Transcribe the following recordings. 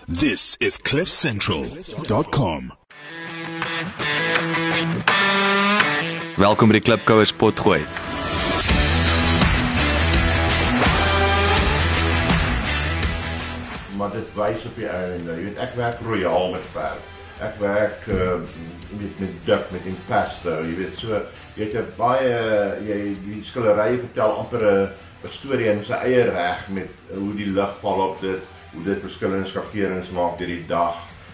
This is CliffCentral.com. Welkom by die Klipkouers potgooi. Maar dit wys op die einde. Jy weet, ek werk royaal met verf. Ek werk met dik, met impasto. Jy weet, so jy het 'n baie die skilderye vertel amper 'n storie in sy eie reg met hoe die lig val op dit, hoe dit verskillende skakerings maak deur die dag.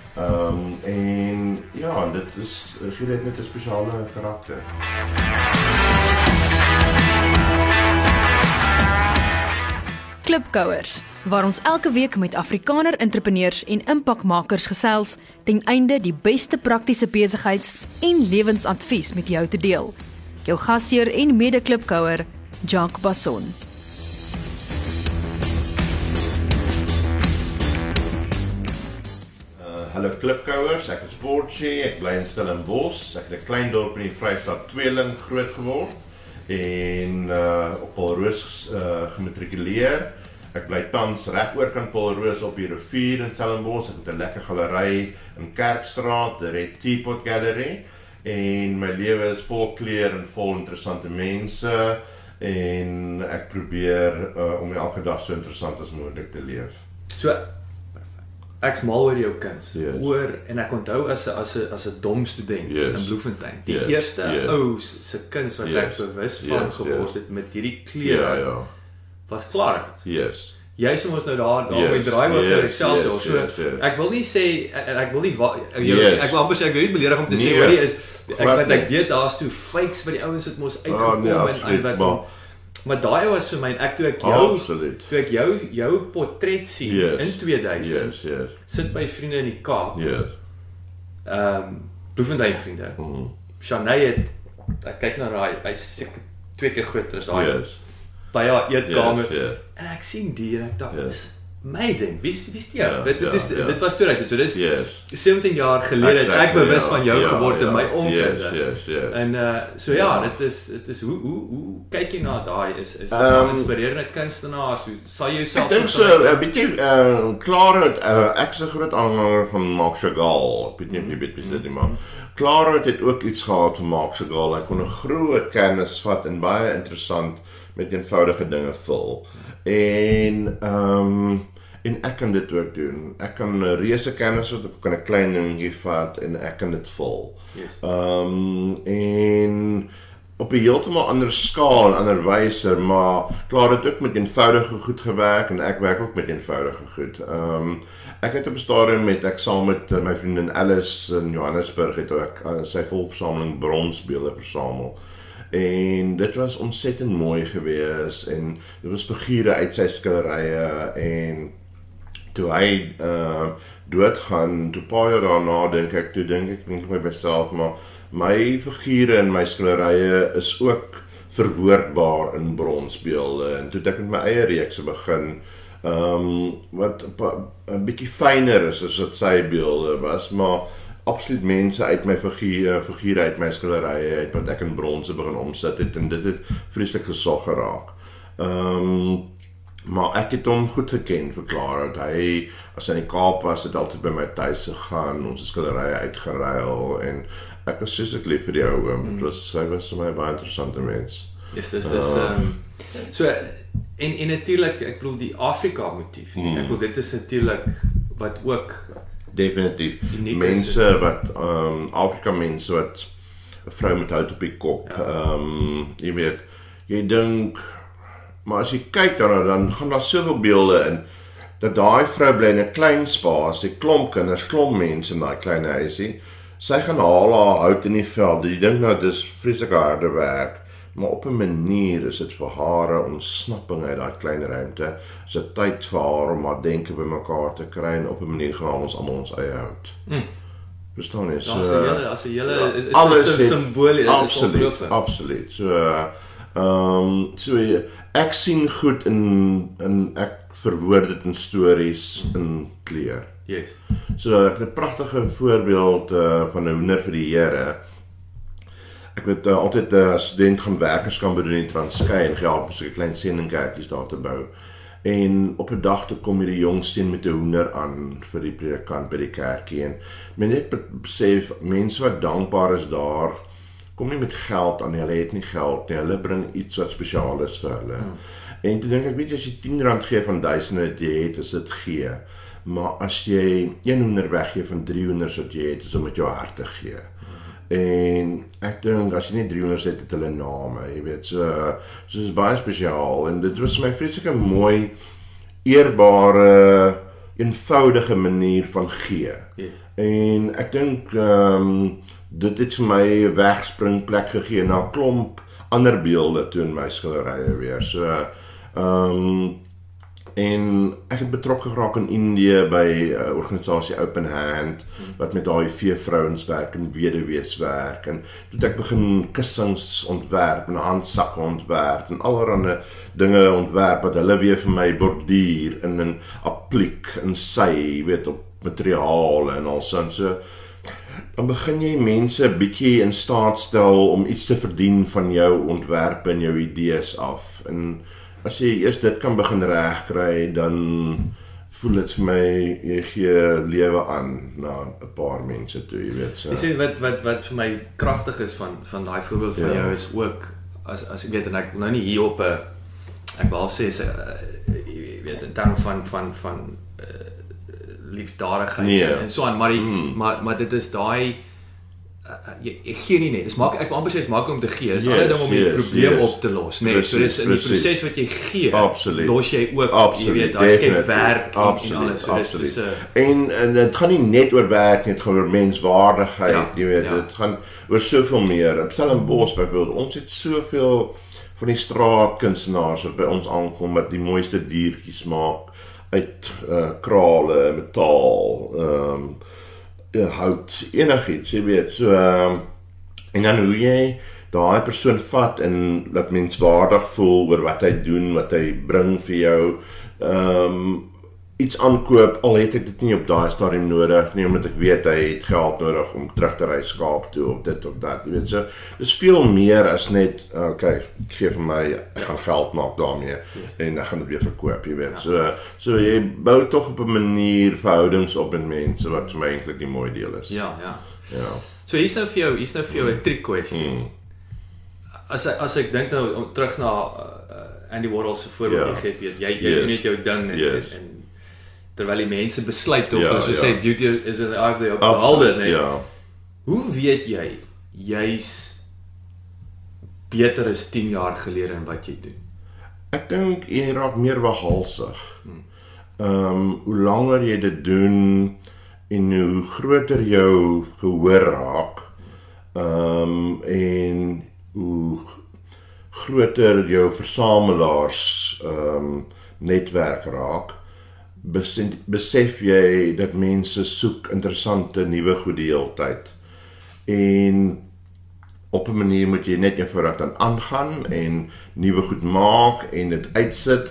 En ja, dit is gee dit net 'n spesiale karakter. Klipkouers, waar ons elke week met Afrikaner entrepreneurs en impakmakers gesels ten einde die beste praktiese besigheids- en lewensadvies met jou te deel. Jou gasheer en mede-klipkouer, Jacques Basson. Hallo Klipkouers, ek is Portie, ek bly in Stellenbosch, ek het 'n klein dorp in die Vrystaat Tweeling groot geword en op Paulroos gematrikuleer. Ek bly tans reg oorkant Paulroos op die rivier in Stellenbosch. Ek het 'n lekker galery in Kerkstraat, die Red Teapot Gallery, en my lewe is vol kleur en vol interessante mense en ek probeer om elke dag so interessant as moontlik te leef. So ek's mal oor jou kuns. Yes. En ek onthou as 'n dom student in Bloemfontein. Die eerste ou se kuns wat ek bewus van geword het met hierdie kleure was klaar. Yes. Jy sê ons nou daar by draaiwater Excelsior. So ek wil nie sê ek wil nie ek wil amper sê ek wil nie beledig om te sê wat is ek weet daar's toe fakes by die ouens het mos uitgekom maar daai was vir my ek toe ek jou portret sien in 2000 sit by vriende in die Kaap. Bloemfontein vriende. Shanay het ek kyk na daai hy's seker 2 keer groter as daai. By haar eetkamer en ek sien die en ek dink dis amazing. Wie is die? Dit was 2000, so dis 17 jaar gelede het ek bewus van jou geword in my onkunde. En dit is hoe kyk jy na daai is 'n inspirerende kunstenaar, so sal jy jouself ek dink so 'n bietjie klaar ek is 'n groot aanhanger van Marc Chagall. Ek weet nie of jy weet dit maar Klaar het ook iets gehad van Marc Chagall. Hy kon 'n groot kennis vat en baie interessant met eenvoudige dinge vul. En ek kan dit ook doen. Ek kan 'n reuse kennis wat ek kan 'n klein dingetjie vat en ek kan dit vul. En op 'n heeltemal ander skaal en ander wyse, maar klaar het ook met eenvoudige goed gewerk en ek werk ook met eenvoudige goed. Ek het op 'n stadium ek saam met my vriendin Alice in Johannesburg het ek sy volversameling bronsbeelde versamel. En dit was ontsettend mooi gewees en dit was figure uit sy skilderye en toe hy doodgaan, toe paar jaar daarna dink ek by myself, maar my figure en my skilderye is ook verwoordbaar in bronsbeelde en toe het ek met my eie reekse begin wat 'n bietjie fyner is as wat sy beelde was, maar absoluut mense uit my figure uit my skilderye uit wat ek in bronse begin omsit het en dit het vreeslik gesog geraak. Maar ek het hom goed geken, verklaar dat hy as hy in die Kaap was, het altyd by my tuis gegaan, ons skilderye uitgeruil en ek was soos ek lief vir die ou oom. Hy was vir my baie interessante mens. So en natuurlik, ek bedoel die Afrika motief. Ek bedoel dit is natuurlik wat ook definitief mense wat Afrika mense wat 'n vrou met hout op die kop. Jy weet, jy dink, maar as jy kyk daarna dan gaan daar soveel beelde in dat daai vrou bly in 'n klein spasie, klomp kinders, klomp mense in daai klein huisie. Sy gaan haal haar hout in die veld. Jy dink nou dis vreeslik harde werk, maar op 'n manier is dit vir haar 'n ontsnapping uit daai klein ruimte. Is dit tyd vir haar om haar denke bymekaar te kry en op 'n manier gaan ons almal ons eie hout. Verstaan jy? As 'n hele simbool, absoluut. So ek sien goed in ek verwoord dit in stories in kleur. So ek het 'n pragtige voorbeeld van 'n hoender vir die Here. Ek het altyd as student gaan werkerskamp doen in Transkei en gehelp om so 'n klein sendingkerkies daar te bou. En op 'n dag toe kom hierdie jong seun met 'n hoender aan vir die predikant by die kerkie en men net besef, mense wat dankbaar is daar, kom nie met geld aan nie, hulle het nie geld nie, hulle bring iets wat spesiaal is vir hulle. En toe dink ek, weet jy, as jy R10 gee van duisende wat jy het, is dit gee. Maar as jy 1 hoender weggee van 3 hoenders wat jy het, is om met jou hart te gee. En ek dink, as jy nie 3 hoenders het hulle name, jy weet, so is baie spesiaal, en dit was my vreeslike mooi, eerbare, eenvoudige manier van gee. En ek dink, dit het vir my 'n wegspringplek gegee na 'n klomp ander beelde toe in my skilderye weer. So, en ek het betrokke geraak in Indië by organisasie Open Hand, wat met HIV-vrouens werk en weduwees werk, en toe het ek begin kussings ontwerp, en handsakke ontwerp, en allerhande dinge ontwerp, wat hulle weer vir my borduur, in 'n appliek, in sy, weet, op materiaal, en alsin, so, dan begin jy mense 'n bietjie in staat stel om iets te verdien van jou ontwerpe en jou idees af. En as jy eers dit kan begin regkry, dan voel dit vir my, jy gee lewe aan na 'n paar mense toe, jy weet. So. Jy sê wat vir my kragtig is van daai voorbeeld van jou is ook, as ek weet, en ek nou nie hier op 'n, ek wil sê, jy weet, in terme van liefdadigheid en so aan, maar dit is daai, jy gee nie net, ek wil amper sê, is maak om te gee, is alle ding om die probleem op te los, nee, so dis in die proses wat jy gee, los jy ook, jy weet, daar skep werk en alles, so dis en het gaan nie net oor werk, het gaan oor menswaardigheid, jy weet, het gaan oor soveel meer. Op Stellenbosch byvoorbeeld, ons het soveel van die straatkunstenaars wat by ons aankom, wat die mooiste diertjies maak, uit krale, metaal, hout, enigiets, jy weet, so, en dan hoe jy daai persoon vat en dat menswaardig voel oor wat hy doen, wat hy bring vir jou, iets aankoop, al het ek dit nie op daai stadium nodig nie, omdat ek weet hy het geld nodig om terug te reis Kaap toe, of dit of dat, jy weet, so, dis veel meer as net, gee vir my, ek gaan geld maak daarmee, en ek gaan dit weer verkoop, jy weet, so jy bou toch op 'n manier verhoudings op met mense, wat vir my eintlik die mooie deel is. Ja. So hier's nou vir jou 'n trick question. As ek dink nou, terug na Andy Warhol se voorbeeld jy gee, jy doen net jou ding, en terwyl die mense besluit of hulle so sê beauty is in the eye of the beholder, nee. Hoe weet jy's beter as 10 jaar gelede in wat jy doen? Ek dink jy raak meer behalsig. Hoe langer jy dit doen en hoe groter jou gehoor raak, en hoe groter jou versamelaars netwerk raak, besef jy dat mense soek interessante nuwe goed die hele tyd. En op 'n manier moet jy net eenvoudig dan aangaan en nuwe goed maak en dit uitsit.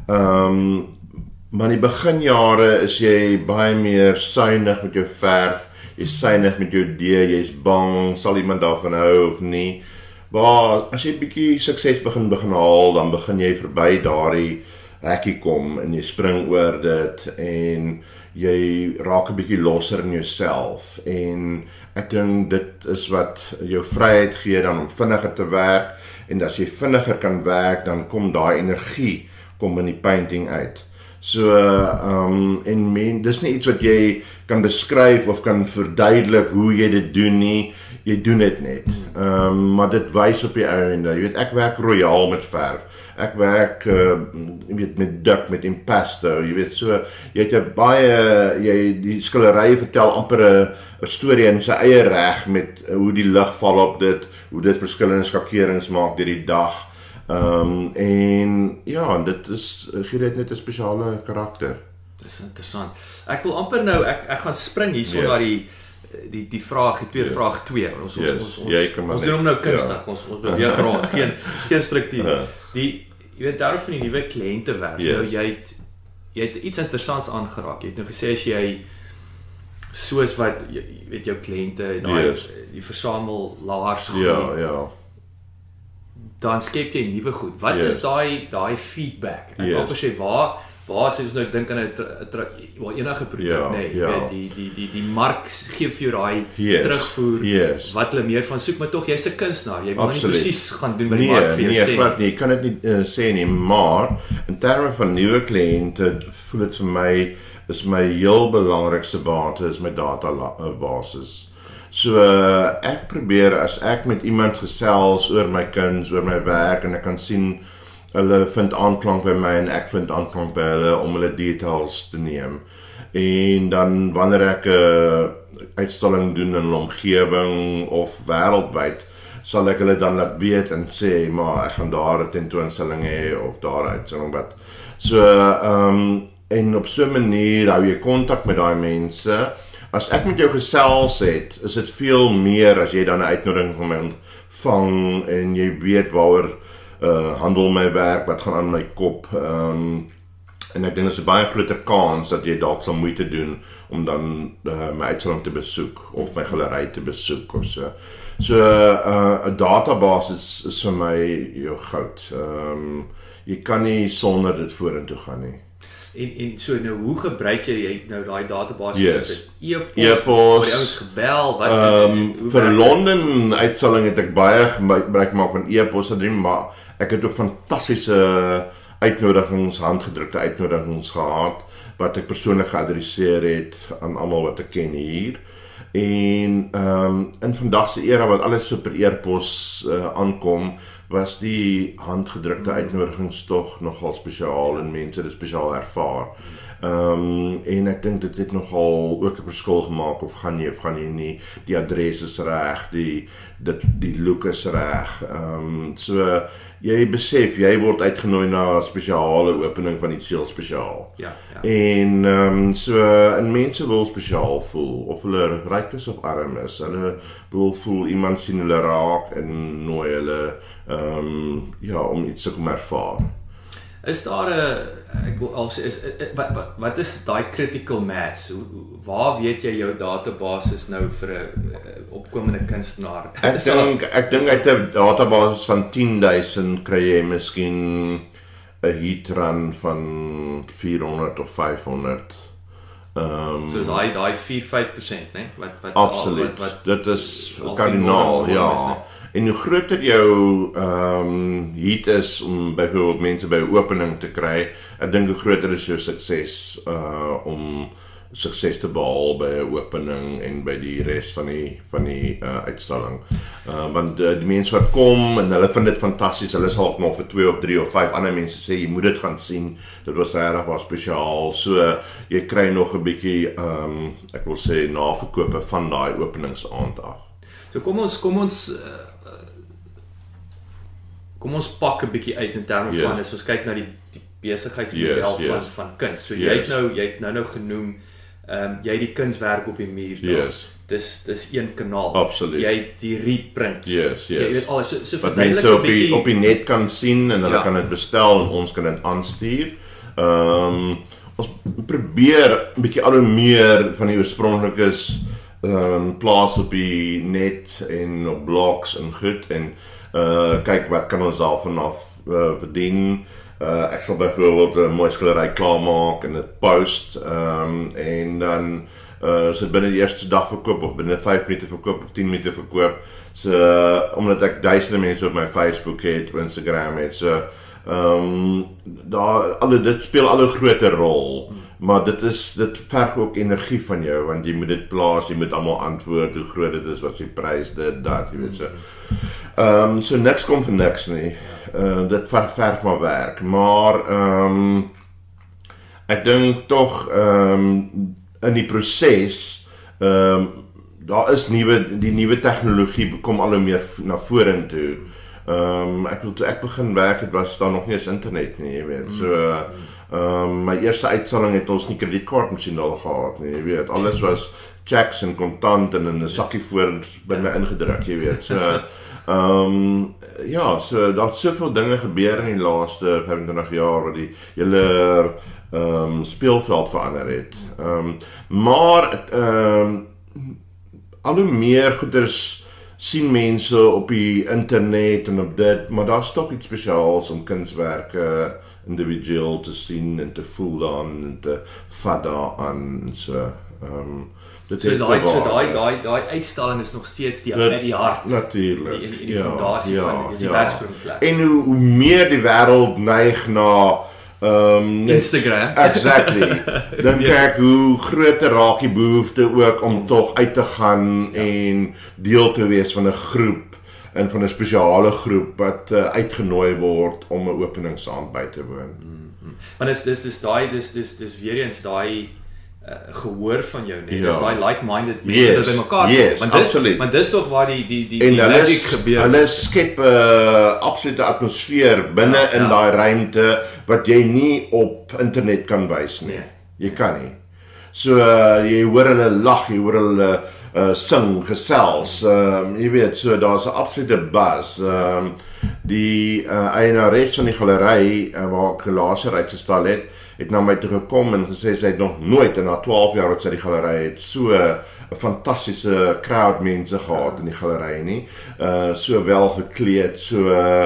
Maar in die beginjare is jy baie meer suinig met jou verf, jy's suinig met jou idee, jy's bang, sal iemand daarvan hou of nie. Maar as jy 'n bietjie sukses begin haal, dan begin jy verby daardie hekkie kom en jy spring oor dit en jy raak 'n bietjie losser in jouself, en ek dink dit is wat jou vryheid gee dan om vinniger te werk, en as jy vinniger kan werk, dan kom daai energie kom in die painting uit. So, en dis nie iets wat jy kan beskryf of kan verduidelik hoe jy dit doen nie, jy doen dit net. Maar dit wys op die einde, jy weet, ek werk royaal met verf, ek werk jy weet, met dik, met impasto, jy weet, so, jy het die skilderye vertel amper 'n storie in sy eie reg, met hoe die lig val op dit, hoe dit verskillende skakerings maak deur die dag, en ja, dit gee dit net 'n spesiale karakter. Dis interessant. Ek wil amper nou, ek gaan spring hierso na die vraag, die tweede vraag 2. Ons doen hom nou kunstig, ons beweeg rond, geen struktuur. Jy weet, daaroor van die nuwe kliëntewerf, nou jy het iets interessants aangeraak. Jy het nou gesê, as jy soos wat, jy weet, jou kliënte, die versamelaars groei, dan skep jy nuwe goed. Wat is daai feedback? Ek wil sê waar sê ons nou dink aan 'n enige produk, die mark gee vir jou daai terugvoer wat hulle meer van soek, maar tog jy's 'n kunstenaar. Jy wil nie presies gaan doen wat die mark vir jou sê. Nee, jy kan dit nie sê nie, maar in terme van nuwe kliënte voel dit vir my is my heel belangrikste bate is my databasis. So ek probeer as ek met iemand gesels oor my kuns, oor my werk en ek kan sien hulle vind aanklank by my en ek vind aanklank by hulle om hulle details te neem. En dan wanneer ek 'n uitstalling doen in 'n omgewing of wêreldwyd, sal ek hulle dan laat weet en sê, maar ek gaan daar 'n tentoonstelling hê of daar 'n uitstalling wat. So en op so 'n manier hou jy kontak met daai mense. As ek met jou gesels het, is dit veel meer as jy dan 'n uitnodiging van my ontvang en jy weet waaroor handel my werk, wat gaan aan my kop. En ek dink dit is 'n baie groter kans dat jy dalk sal moeite doen om dan my uitstalling te besoek of my galery te besoek of so. So 'n database is vir my jou goud. Jy kan nie sonder dit vorentoe gaan nie. En so nou, hoe gebruik jy nou daai database? Is dit e-pos, die ouens gebel, wat vir Londen uitstalling het ek baie gebruik gemaak van e-pos, maar ek het ook fantastiese uitnodigings, handgedrukte uitnodigings gehad wat ek persoonlik geadresseer het aan almal wat ek ken hier. En in vandag se era wat alles so per e-pos aankom, was die handgedrukte uitnodigings tog nogal spesiaal en mense dit spesiaal ervaar. En ek dink dit het nogal ook 'n verskil gemaak of gaan jy nie, die adres is reg, die look is reg. So jy besef jy word uitgenooi na 'n spesiale opening van iets heel spesiaal. En so en mense wil spesiaal voel of hulle ryk is of arm is. Hulle wil voel iemand sien hulle raak en nooi hulle om iets te kom ervaar. Is daar wat is daai critical mass? Waar weet jy jou database nou vir 'n opkomende kunstenaar? Ek dink uit 'n database van 10,000 kry jy miskien 'n hit run van 400 of 500. So is daai 4-5%, né? Wat absoluut. Dit is kardinaal, ja. En hoe groter jou heat is om byvoorbeeld mense by 'n opening te kry, ek dink hoe groter is jou sukses om sukses te behaal by 'n opening en by die res van die uitstalling. Want die mense wat kom en hulle vind dit fantasties, hulle sal ook nog vir 2 of 3 of 5 ander mense sê jy moet dit gaan sien. Dit was regtig baie spesiaal. So jy kry nog 'n bietjie ek wil sê naverkope van daai openingsaand af. So kom ons pak 'n bietjie uit in terme van as ons kyk na die besigheidsmodel van kuns. So jy het nou genoem jy het die kunswerk op die muur daar. Dis een kanaal. Absoluut. Jy het die reprints. Jy weet alles. So wat mense op die net kan sien en hulle kan dit bestel en ons kan dit aanstuur. Ons probeer 'n bietjie al hoe meer van die oorspronklikes plaas op die net en op blogs en goed en kyk wat kan ons daarvan af verdien. Ek sal byvoorbeeld 'n mooi skildery klaarmaak en dit post en dan is dit binne die eerste dag verkoop of binne 5 minute verkoop of 10 minute verkoop. So omdat ek duisende mense op my Facebook het, op Instagram het, so dit speel al 'n groter rol. Maar dit verg ook energie van jou want jy moet dit plaas, jy moet almal antwoord hoe groot dit is, wat se prys dit dat, jy weet so. So niks kom vir niks nie. Dit verg maar werk, maar ek dink tog in die proses daar is die nuwe tegnologie kom al hoe meer na vorentoe. Ek begin werk, het was daar nog nie eens internet nie, jy weet. So my eerste uitstalling het ons nie kredietkaartmasjien al gehad nie, jy weet. Alles was checks en kontant en in 'n sakkie voor by my ingedruk, jy weet. So so daar het soveel dinge gebeur in die laaste 25 jaar wat die hele speelveld verander het. Maar al hoe meer goeders sien mense op die internet en op dit, maar daar's tog iets spesiaals om kunswerke individueel te sien en te voel daaraan en te vat daaraan en so. Dit so daai uitstalling is nog steeds die hart. Natuurlik. Die fondasie van dit is die werksprongplek. En hoe meer die wêreld neig na Instagram. Exactly. Dan kyk hoe groter raak die behoefte ook om tog uit te gaan en deel te wees van 'n groep en van 'n spesiale groep wat uitgenooi word om 'n openingsaand by te woon. Maar dis weer eens daai gehoor van jou net. Dis daai like-minded mense wat bymekaar kom. Want dis tog waar die magic gebeur. Hulle skep 'n absolute atmosfeer binne in daai ruimte wat jy nie op internet kan wys nie. Jy kan nie. So jy hoor hulle lag, jy hoor hulle sing, gesels. Jy weet, so daar's 'n absolute buzz. Die eienares van die galery waar ek laasere uitgestal het na my toe gekom en gesê sy het nog nooit in haar 12 jaar wat sy die galery het so 'n fantastiese crowd mense gehad in die galery nie. So wel gekleed, so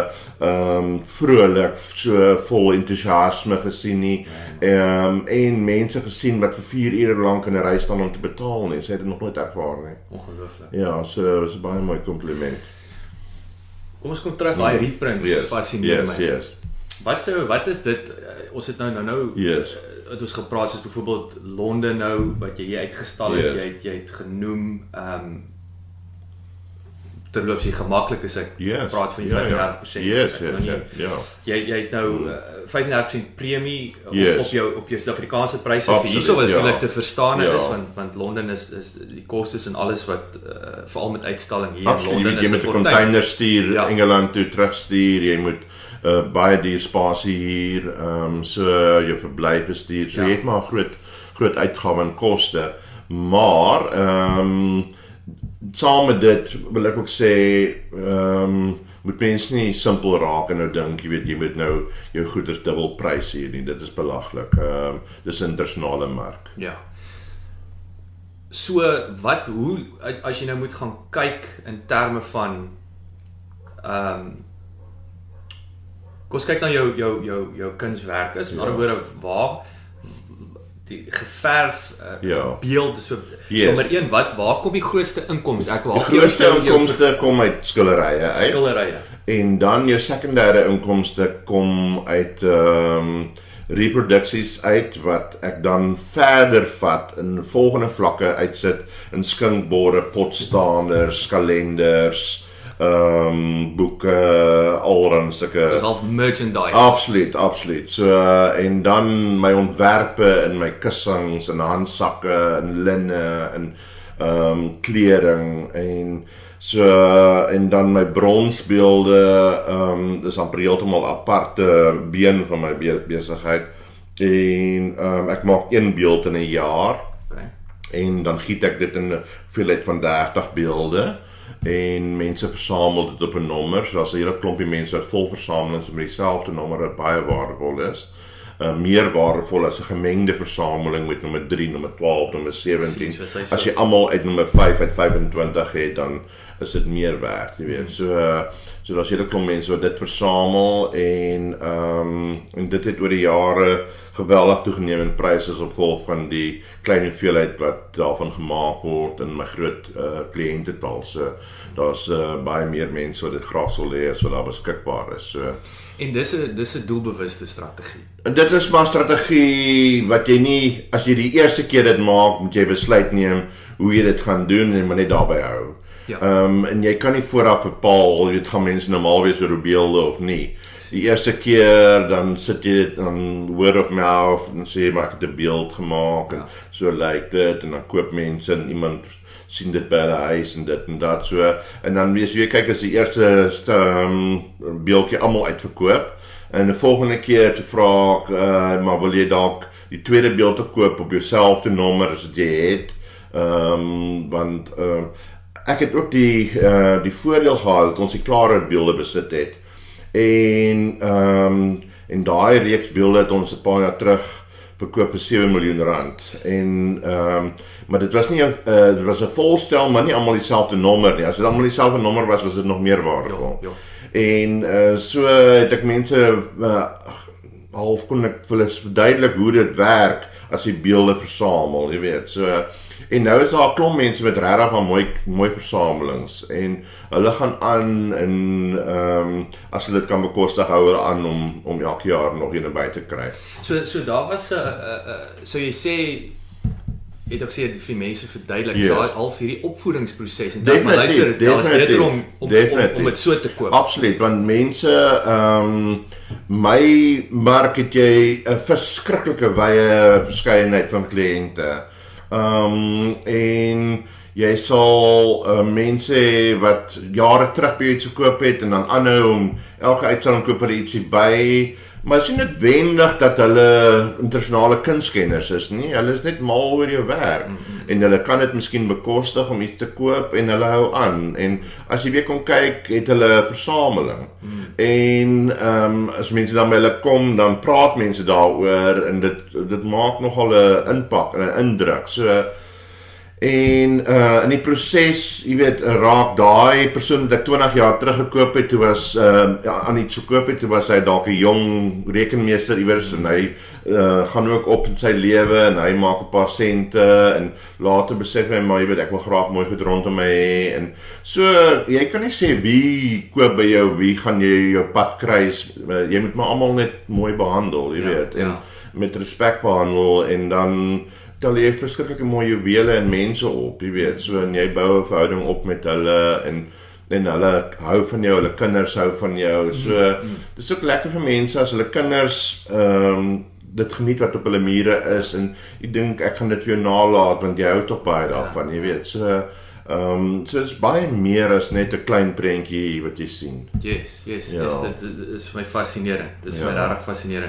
vrolik, so vol entoesiasme gesien nie. En mense gesien wat vir 4 ure lank in 'n ry staan om te betaal nie. Sy het dit nog nooit ervaar nie. Ongelooflik. Ja, so was 'n baie mooi kompliment. Kom ons kom terug daai reprints fascineer my. Yes. Wat is dit? Ons het nou het ons gepraat soos byvoorbeeld Londen nou wat jy uitgestal het, jy het genoem terloops jy gemaklik is ek praat van die 35%. Jy het nou 35% premie op jou Suid-Afrikaanse pryse vir hierso wat eintlik te verstaan is want Londen is die kostes en alles wat veral met uitstalling hier in Londen is. Jy moet 'n container stuur Engeland toe terugstuur, jy moet baie duur spasie hier, so jou verblyf bestuur, so jy het maar groot uitgawe en koste, maar saam met dit wil ek ook sê moet mense nie simpel raak en nou dink, jy weet, jy moet nou jou goeders dubbel prys hier nie, dit is belaglik. Dis 'n internasionale mark. Ja. So hoe as jy nou moet gaan kyk in terme van ons kyk na jou kunswerke, in ander woorde waar die geverf beeld so nommer 1 waar kom die grootste inkomste? Ek wil die grootste inkomste kom uit skilderye en dan jou sekondêre inkomste kom uit reproduksies uit wat ek dan verder vat in volgende vlakke uitsit in skinkborde, potstaanders, kalenders, boeke, alrang sulke. Dis half merchandise. Absoluut. So en dan my ontwerpe in my kussings en handsakke en linne en kleding en so en dan my bronsbeelde, dis amper heeltemal aparte been van my besigheid en ek maak 1 beeld in 'n jaar. En dan giet ek dit in 'n hoeveelheid van 30 beelde. En mense versamel dit op 'n nommer, so daar's 'n hele klompie mense wat vol versamelings met dieselfde nommer wat baie waardevol is. Meer waardevol as 'n gemengde versameling met nommer 3, nommer 12, nommer 17. As jy almal uit nommer 5 uit 25 het, dan is dit meer werd, jy weet. So daar's 'n hele klomp mense wat dit versamel en dit het oor die jare geweldig toegeneem in pryse as gevolg van die klein hoeveelheid wat daarvan gemaak word in my groot kliëntetal. So daar's baie meer mense wat dit graag wil hê as wat daar beskikbaar is. So en dis 'n doelbewuste strategie. En dit is maar strategie wat jy nie as jy die eerste keer dit maak, moet jy besluit neem hoe jy dit gaan doen en maar net daarby hou. En jy kan nie vooraf bepaal, jy weet, gaan mense normaal wees oor beelde of nie. Die eerste keer dan sit jy dit dan word of mouth en sê maar ek het 'n beeld gemaak en so lyk dit en dan koop mense en iemand sien dit by die huis en dit en dat so en dan wees jy kyk as die eerste beeldjie almal uitverkoop en die volgende keer te vra maar wil jy dalk die tweede beeld te koop op jouselfde nommer as wat jy het want ek het ook die voordeel gehad dat ons die klare beelde besit het. En daai reeks beelde het ons 'n paar jaar terug verkoop vir R7 miljoen. En maar dit was nie dit was 'n volstel, maar nie almal dieselfde nommer nie. As dit almal dieselfde nommer was dit nog meer waardevol. Ja. En so het ek mense half kon ek vir hulle verduidelik hoe dit werk as jy beelde versamel, jy weet. So en nou is daar 'n klomp mense met regtig maar mooi versamelings en hulle gaan aan en as hulle dit kan bekostig hou hulle aan om elke jaar nog een by te kry. So daar was 'n so jy sê het ook sê vir mense verduidelik daar half hierdie opvoedingsproses en dan luister daar is beter om dit so te koop. Absoluut, want mense my mark het jy 'n verskriklike wye verskeidenheid van kliënte. En jy sal mense hê wat jare terug by iets gekoop het en dan aanhou om elke uitstalling koop er ietsie by. Maar is nie noodwendig dat hulle internasionale kunstkenners is nie. Hulle is net mal oor jou werk en hulle kan dit miskien bekostig om iets te koop en hulle hou aan. En as jy weer kom kyk, het hulle 'n versameling. En as mense dan by hulle kom, dan praat mense daaroor en dit maak nogal 'n impak en 'n indruk. So en in die proses, jy weet, raak daai persoon wat ek 20 jaar terug gekoop het, toe was aan iets gekoop het, toe was hy dalk 'n jong rekenmeester iewers en hy gaan ook op in sy lewe en hy maak 'n paar sente en later besef hy maar jy weet ek wil graag mooi goed rondom my hê en so jy kan nie sê wie koop by jou, wie gaan jy jou pad kruis, jy moet maar almal net mooi behandel, jy weet, en met respek behandel en dan tel jy verskriklike mooi juwele en mense op, jy weet, so en jy bou 'n verhouding op met hulle en hulle hou van jou, hulle kinders hou van jou, so dis ook lekker vir mense as hulle kinders dit geniet wat op hulle mure is en jy dink ek gaan dit vir jou nalaat want jy hou tog baie daarvan, jy weet, so is baie meer as net 'n klein prentjie wat jy sien. Yes, dit is vir my fascinerend, dit is vir my regtig fascinerend.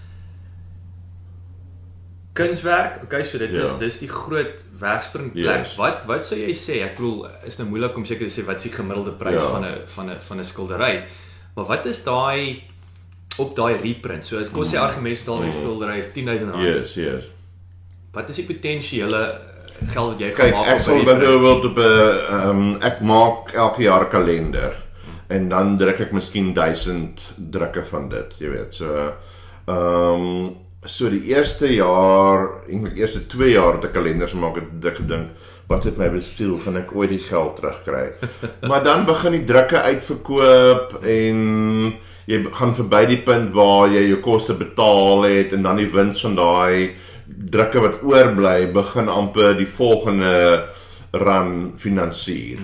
Kunswerk, okay, so dit is die groot werkspringplek. Wat sou jy sê? Ek bedoel, is nou moeilik om seker te sê wat is die gemiddelde prys van 'n skildery. Maar wat is daai op daai reprint? So as kos sê argumentstal die skildery is R10,000. Yes. Wat is die potensiële geld wat jy gaan maak op 'n reprint? Ek sal byvoorbeeld op 'n ek maak elke jaar 'n kalender en dan druk ek miskien 1000 drukke van dit, jy weet. So die eerste jaar, eintlik eerste 2 jaar het ek kalenders gemaak, het ek gedink, wat het my besiel, gaan ek ooit die geld terugkry. Maar dan begin die drukke uitverkoop en jy gaan verby die punt waar jy jou koste betaal het en dan die wins van daai drukke wat oorbly begin amper die volgende run finansier.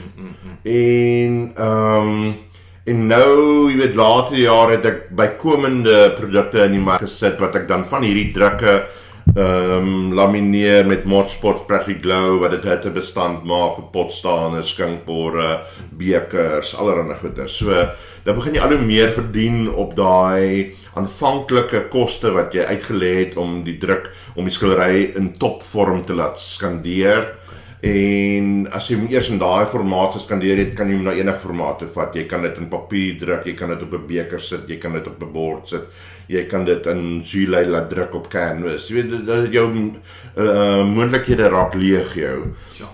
En nou, jy weet, later jare het ek bykomende produkte in die mark gesit wat ek dan van hierdie drukke lamineer met Motspot Pressy Glow wat dit hittebestand maak vir potstane, skinkborde, bekers, allerlei goeder. So dan begin jy al hoe meer verdien op daai aanvanklike koste wat jy uitgelê het om die druk, om die skildery in topvorm te laat skandeer. En as jy hom eers in daai formaat geskandeer het, kan jy hom na enige formaat toe vat. Jy kan dit in papier druk, jy kan dit op 'n beker sit, jy kan dit op 'n bord sit, jy kan dit in Julie laat druk op canvas. Jy weet, jou moontlikhede raak leeg jou.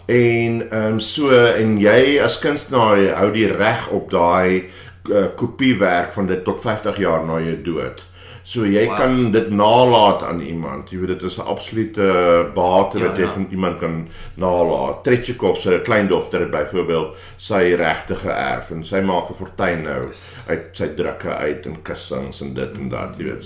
En jy as kunstenaar hou die reg op daai kopiewerk van dit tot 50 jaar na jou dood. So jy kan dit nalaat aan iemand. Jy weet, dit is 'n absolute bate wat jy van iemand kan nalaat. Tretjikov se kleindogter het byvoorbeeld sy regte geërf en sy maak 'n fortuin nou uit sy drukke uit en kussings en dit en dat, jy weet.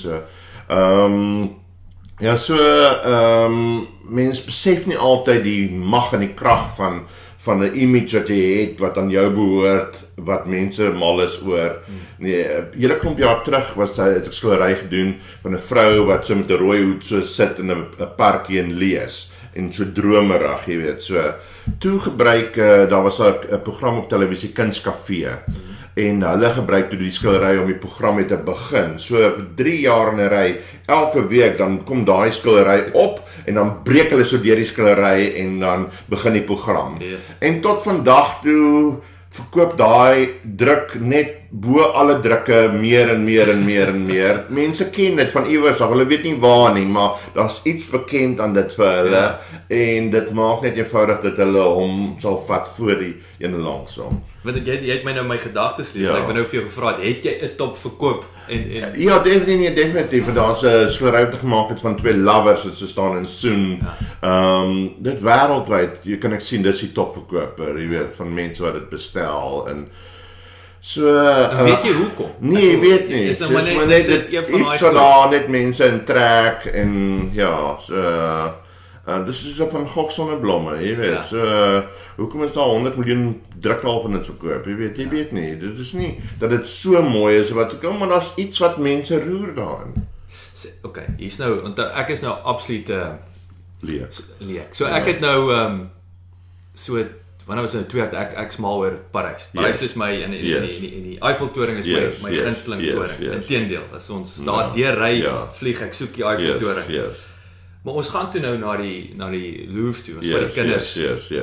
So mens besef nie altyd die mag en die krag van 'n image wat jy het, wat aan jou behoort, wat mense mal is oor. Nee, hele klomp jaar terug was hy het 'n skildery gedoen van 'n vrou wat so met 'n rooi hoed so sit in 'n parkie en lees en so dromerig, jy weet. So toe gebruik daar was 'n program op televisie, Kunstkafee. En hulle gebruik toe die skildery om die program te begin. So vir 3 jaar in 'n ry, elke week dan kom daai skildery op en dan breek hulle so deur die skildery en dan begin die program. En tot vandag toe verkoop daai druk net bo alle drukke meer en meer en meer en meer. Mense ken dit van iewers af, hulle weet nie waar nie, maar daar's iets bekend aan dit vir hulle, en dit maak net eenvoudig dat hulle hom sal vat voor die ene langsom. Want jy het my nou my gedagtes lees, ek ben nou vir jou gevra, het jy 'n top verkoop? Ja, definitief, daar's 'n skildery gemaak het van twee lovers wat so staan en soen. Dit wêreldwyd, jy kan ek sien, dis die topverkoper, jy weet, van mense wat dit bestel, en so, weet jy hoekom? Nee, jy weet nie. Dis nou maar net iets wat daar net mense in trek, en ja, so, dis is op 'n gok sonneblomme, jy weet, so, hoekom is daar 100 miljoen drukkal van dit verkoop, jy weet nie, dit is nie, dat dit so mooi is, wat kom, maar daar's iets wat mense roer daarin. Ok, hier's nou, want ek is nou absoluut leek, so ek het nou, so, wanneer was dit 2 ek smal oor Parys. Parys is my en die Eiffeltoring is my gunsteling toring. Inteendeel, as ons daar deur ry vlieg, ek soek die Eiffeltoring. Maar ons gaan toe nou na die Louvre toe, vir die kinders.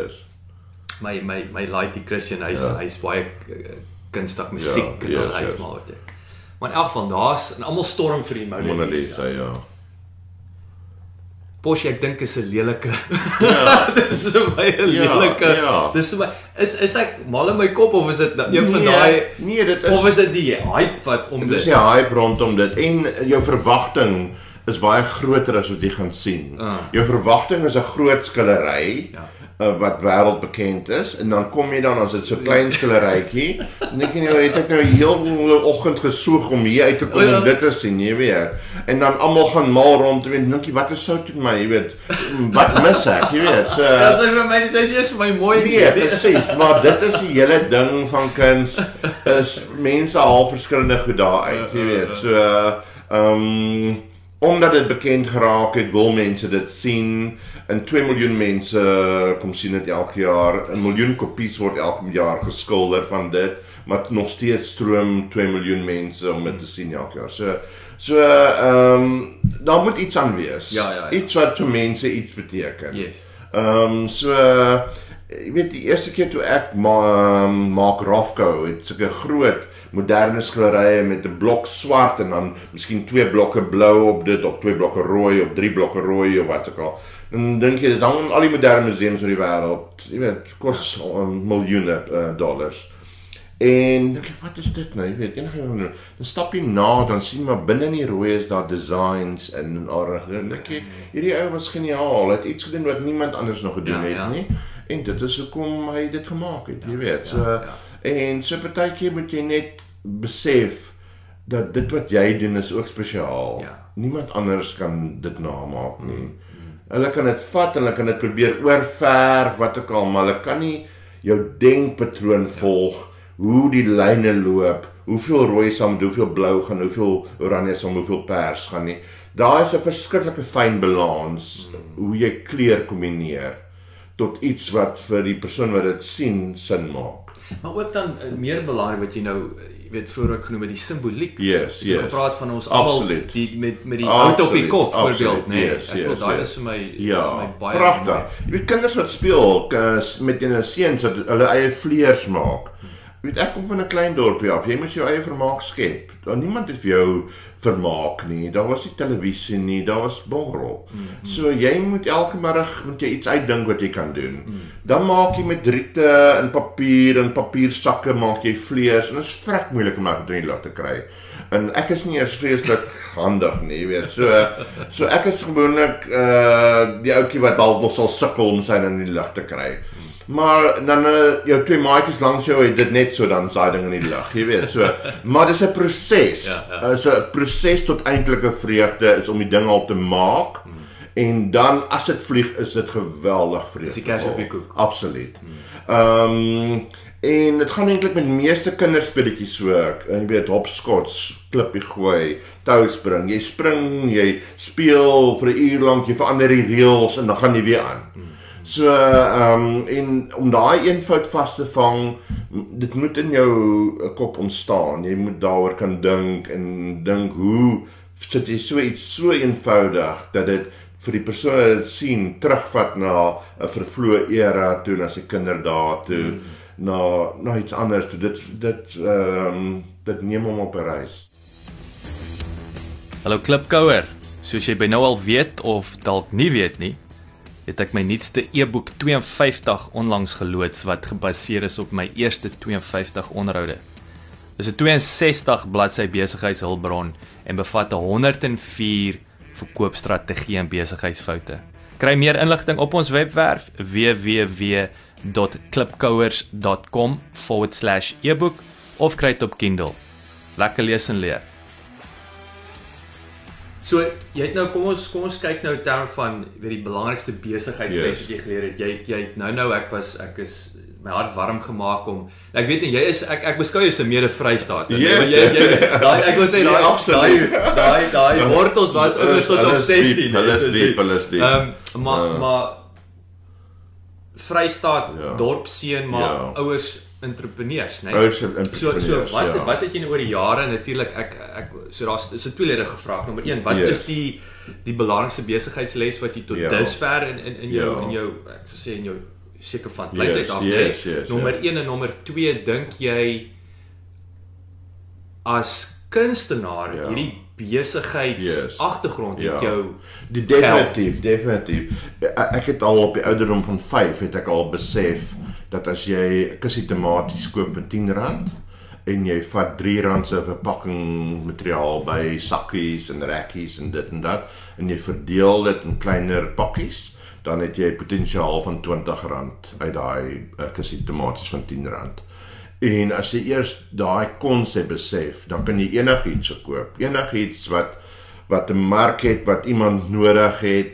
My laaitjie Christian, hy's baie kunstig musiek en hy maar wat. Maar in elk geval daar's en almal storm vir die Mona Lisa. Porsche, ek dink is 'n lelike. Dis vir my 'n lelike. Dis vir my is ek mal in my kop of is dit een van daai dit is of is dit die hype wat om dit? Dis die hype rondom dit en jou verwagting is baie groter as wat jy gaan sien. Jou verwagting is 'n groot skillery wat wêreldbekend is en dan kom jy dan as dit so klein skillerytjie en dink jy nou het ek nou heel oggend gesoeg om hier uit te kom om dit te sien, jy weet. En dan almal gaan mal rond en dink jy wat is sout met my, jy weet. Wat mis ek, jy weet. So dis vir my dis eers vir my mooi. Nee, presies, maar dit is die hele ding van kuns is mense haal verskillende goed daar uit, jy weet. So omdat dit bekend geraak het, wil mense dit sien, en 2 miljoen mense kom sien dit elke jaar, 1 miljoen kopies word elke jaar geskilder van dit, maar nog steeds stroom 2 miljoen mense om dit te sien elke jaar. So daar moet iets aan wees, iets wat vir mense iets beteken. Jy weet, die eerste keer toe ek Mark Rothko het sulke groot moderne skilderye met 'n blok swart en dan miskien 2 blokke blou op dit, of 2 blokke rooi, of 3 blokke rooi, of wat ook al. Dan dink jy, dit hang al die moderne museums oor die wêreld, jy weet, kos miljoene dollars. En dink ek, wat is dit nou? Jy weet, dan stap jy na, dan sien maar binne in die rooi is daar designs en dan dink jy, hierdie ou was geniaal, hy het iets gedoen wat niemand anders nog gedoen het nie. En dit is hoekom hy dit gemaak het, jy weet. En so partykeer moet jy net besef dat dit wat jy doen is ook spesiaal. Niemand anders kan dit namaak nie. Hulle kan dit vat en hulle kan dit probeer oorverf, wat ook al, maar hulle kan nie jou denkpatroon volg, hoe die lyne loop, hoeveel rooi saam met hoeveel blou gaan, hoeveel oranje saam met hoeveel pers gaan nie. Daar is 'n verskriklike fyn balans, hoe jy kleur kombineer, tot iets wat vir die persoon wat dit sien, sin maak. Maar ook dan meer belangrik wat jy nou, weet vroeër ook genoem, die simboliek. Yes. Gepraat van ons almal met die hout op die kop voorbeeld, nee. Ek wil daai is vir my baie pragtig. Jy weet kinders wat speel met 'n seuns wat hulle eie vleers maak. Jy weet ek kom van 'n klein dorpie af. Jy moet jou eie vermaak skep. Niemand het vir jou vermaak nie. Daar was nie televisie nie, daar was borrel. So jy moet elke middag moet jy iets uitdink wat jy kan doen. Dan maak jy met riete en papiersakke maak jy vlees en dit is vrek moeilik om dit in die lug te kry. En ek is nie eers vreeslik handig nie, jy weet. So ek is gewoonlik die ouetjie wat dalk nog sal sukkel om sy in die lug te kry. Maar dan jou 2 maatjies langs jou het dit net so dan saai ding in die lug, jy weet. So, maar dis 'n proses. So 'n proses tot eintlike vreugde is om die ding al te maak. En dan as dit vlieg is dit geweldig vreugde. Dis die kers op die koek. Absoluut. En dit gaan eintlik met meeste kinderspeletjies so, jy weet, hopskots, klippie gooi, touspring, jy spring, jy speel vir 'n uur lank, jy verander die reëls en dan gaan jy weer aan. So, en om daai eenvoud vas te vang, dit moet in jou kop ontstaan, jy moet daaroor kan dink, en dink hoe sit jy so iets so eenvoudig, dat dit vir die persoon wat dit sien, terugvat na 'n vervloë era toe, na sy kinderdae toe, na iets anders. Dit neem hom op 'n reis. Hallo Klipkouer, soos jy by nou al weet of dalk nie weet nie, het ek my nuutste e-boek 52 onlangs geloods wat gebaseer is op my eerste 52 onderhoude. Dis 'n 62 bladsy besigheidshulpbron en bevat 104 verkoopstrategieë en besigheidsfoute. Kry meer inligting op ons webwerf www.klipkouers.com/e-boek of kry dit op Kindle. Lekker lees en leer. So, jy het nou, kom ons kyk nou in terme van die belangrikste besigheidsles wat jy geleer het. Jy nou ek is my hart warm gemaak om ek weet nie, jy is ek beskou jou as 'n mede-Vrystaat. Ek wil sê daai wortels was ouers tot op 16. Hulle is diep. Maar Vrystaat dorpseun, maar ouers entrepreneurs, né? So wat het jy nou oor die jare natuurlik so daar's 'n tweeledige vraag. Nommer 1, wat is die belangrikste besigheidsles wat jy tot dusver in jou ek sou sê in jou seker van tyd af het. Nommer 1 en nommer 2, dink jy as kunstenaar hierdie besigheidsagtergrond het jou definitief. Ek het al op die ouderdom van 5 het ek al besef dat as jy 'n kussie tomaties koop vir R10 en jy vat R3 se verpakking materiaal by sakkies en rekkies en dit en dat en jy verdeel dit in kleiner pakkies, dan het jy potensiaal van R20 uit daai kussie tomaties van R10. En as jy eers daai konsep besef, dan kan jy enigiets koop, enigiets wat 'n mark het, wat iemand nodig het,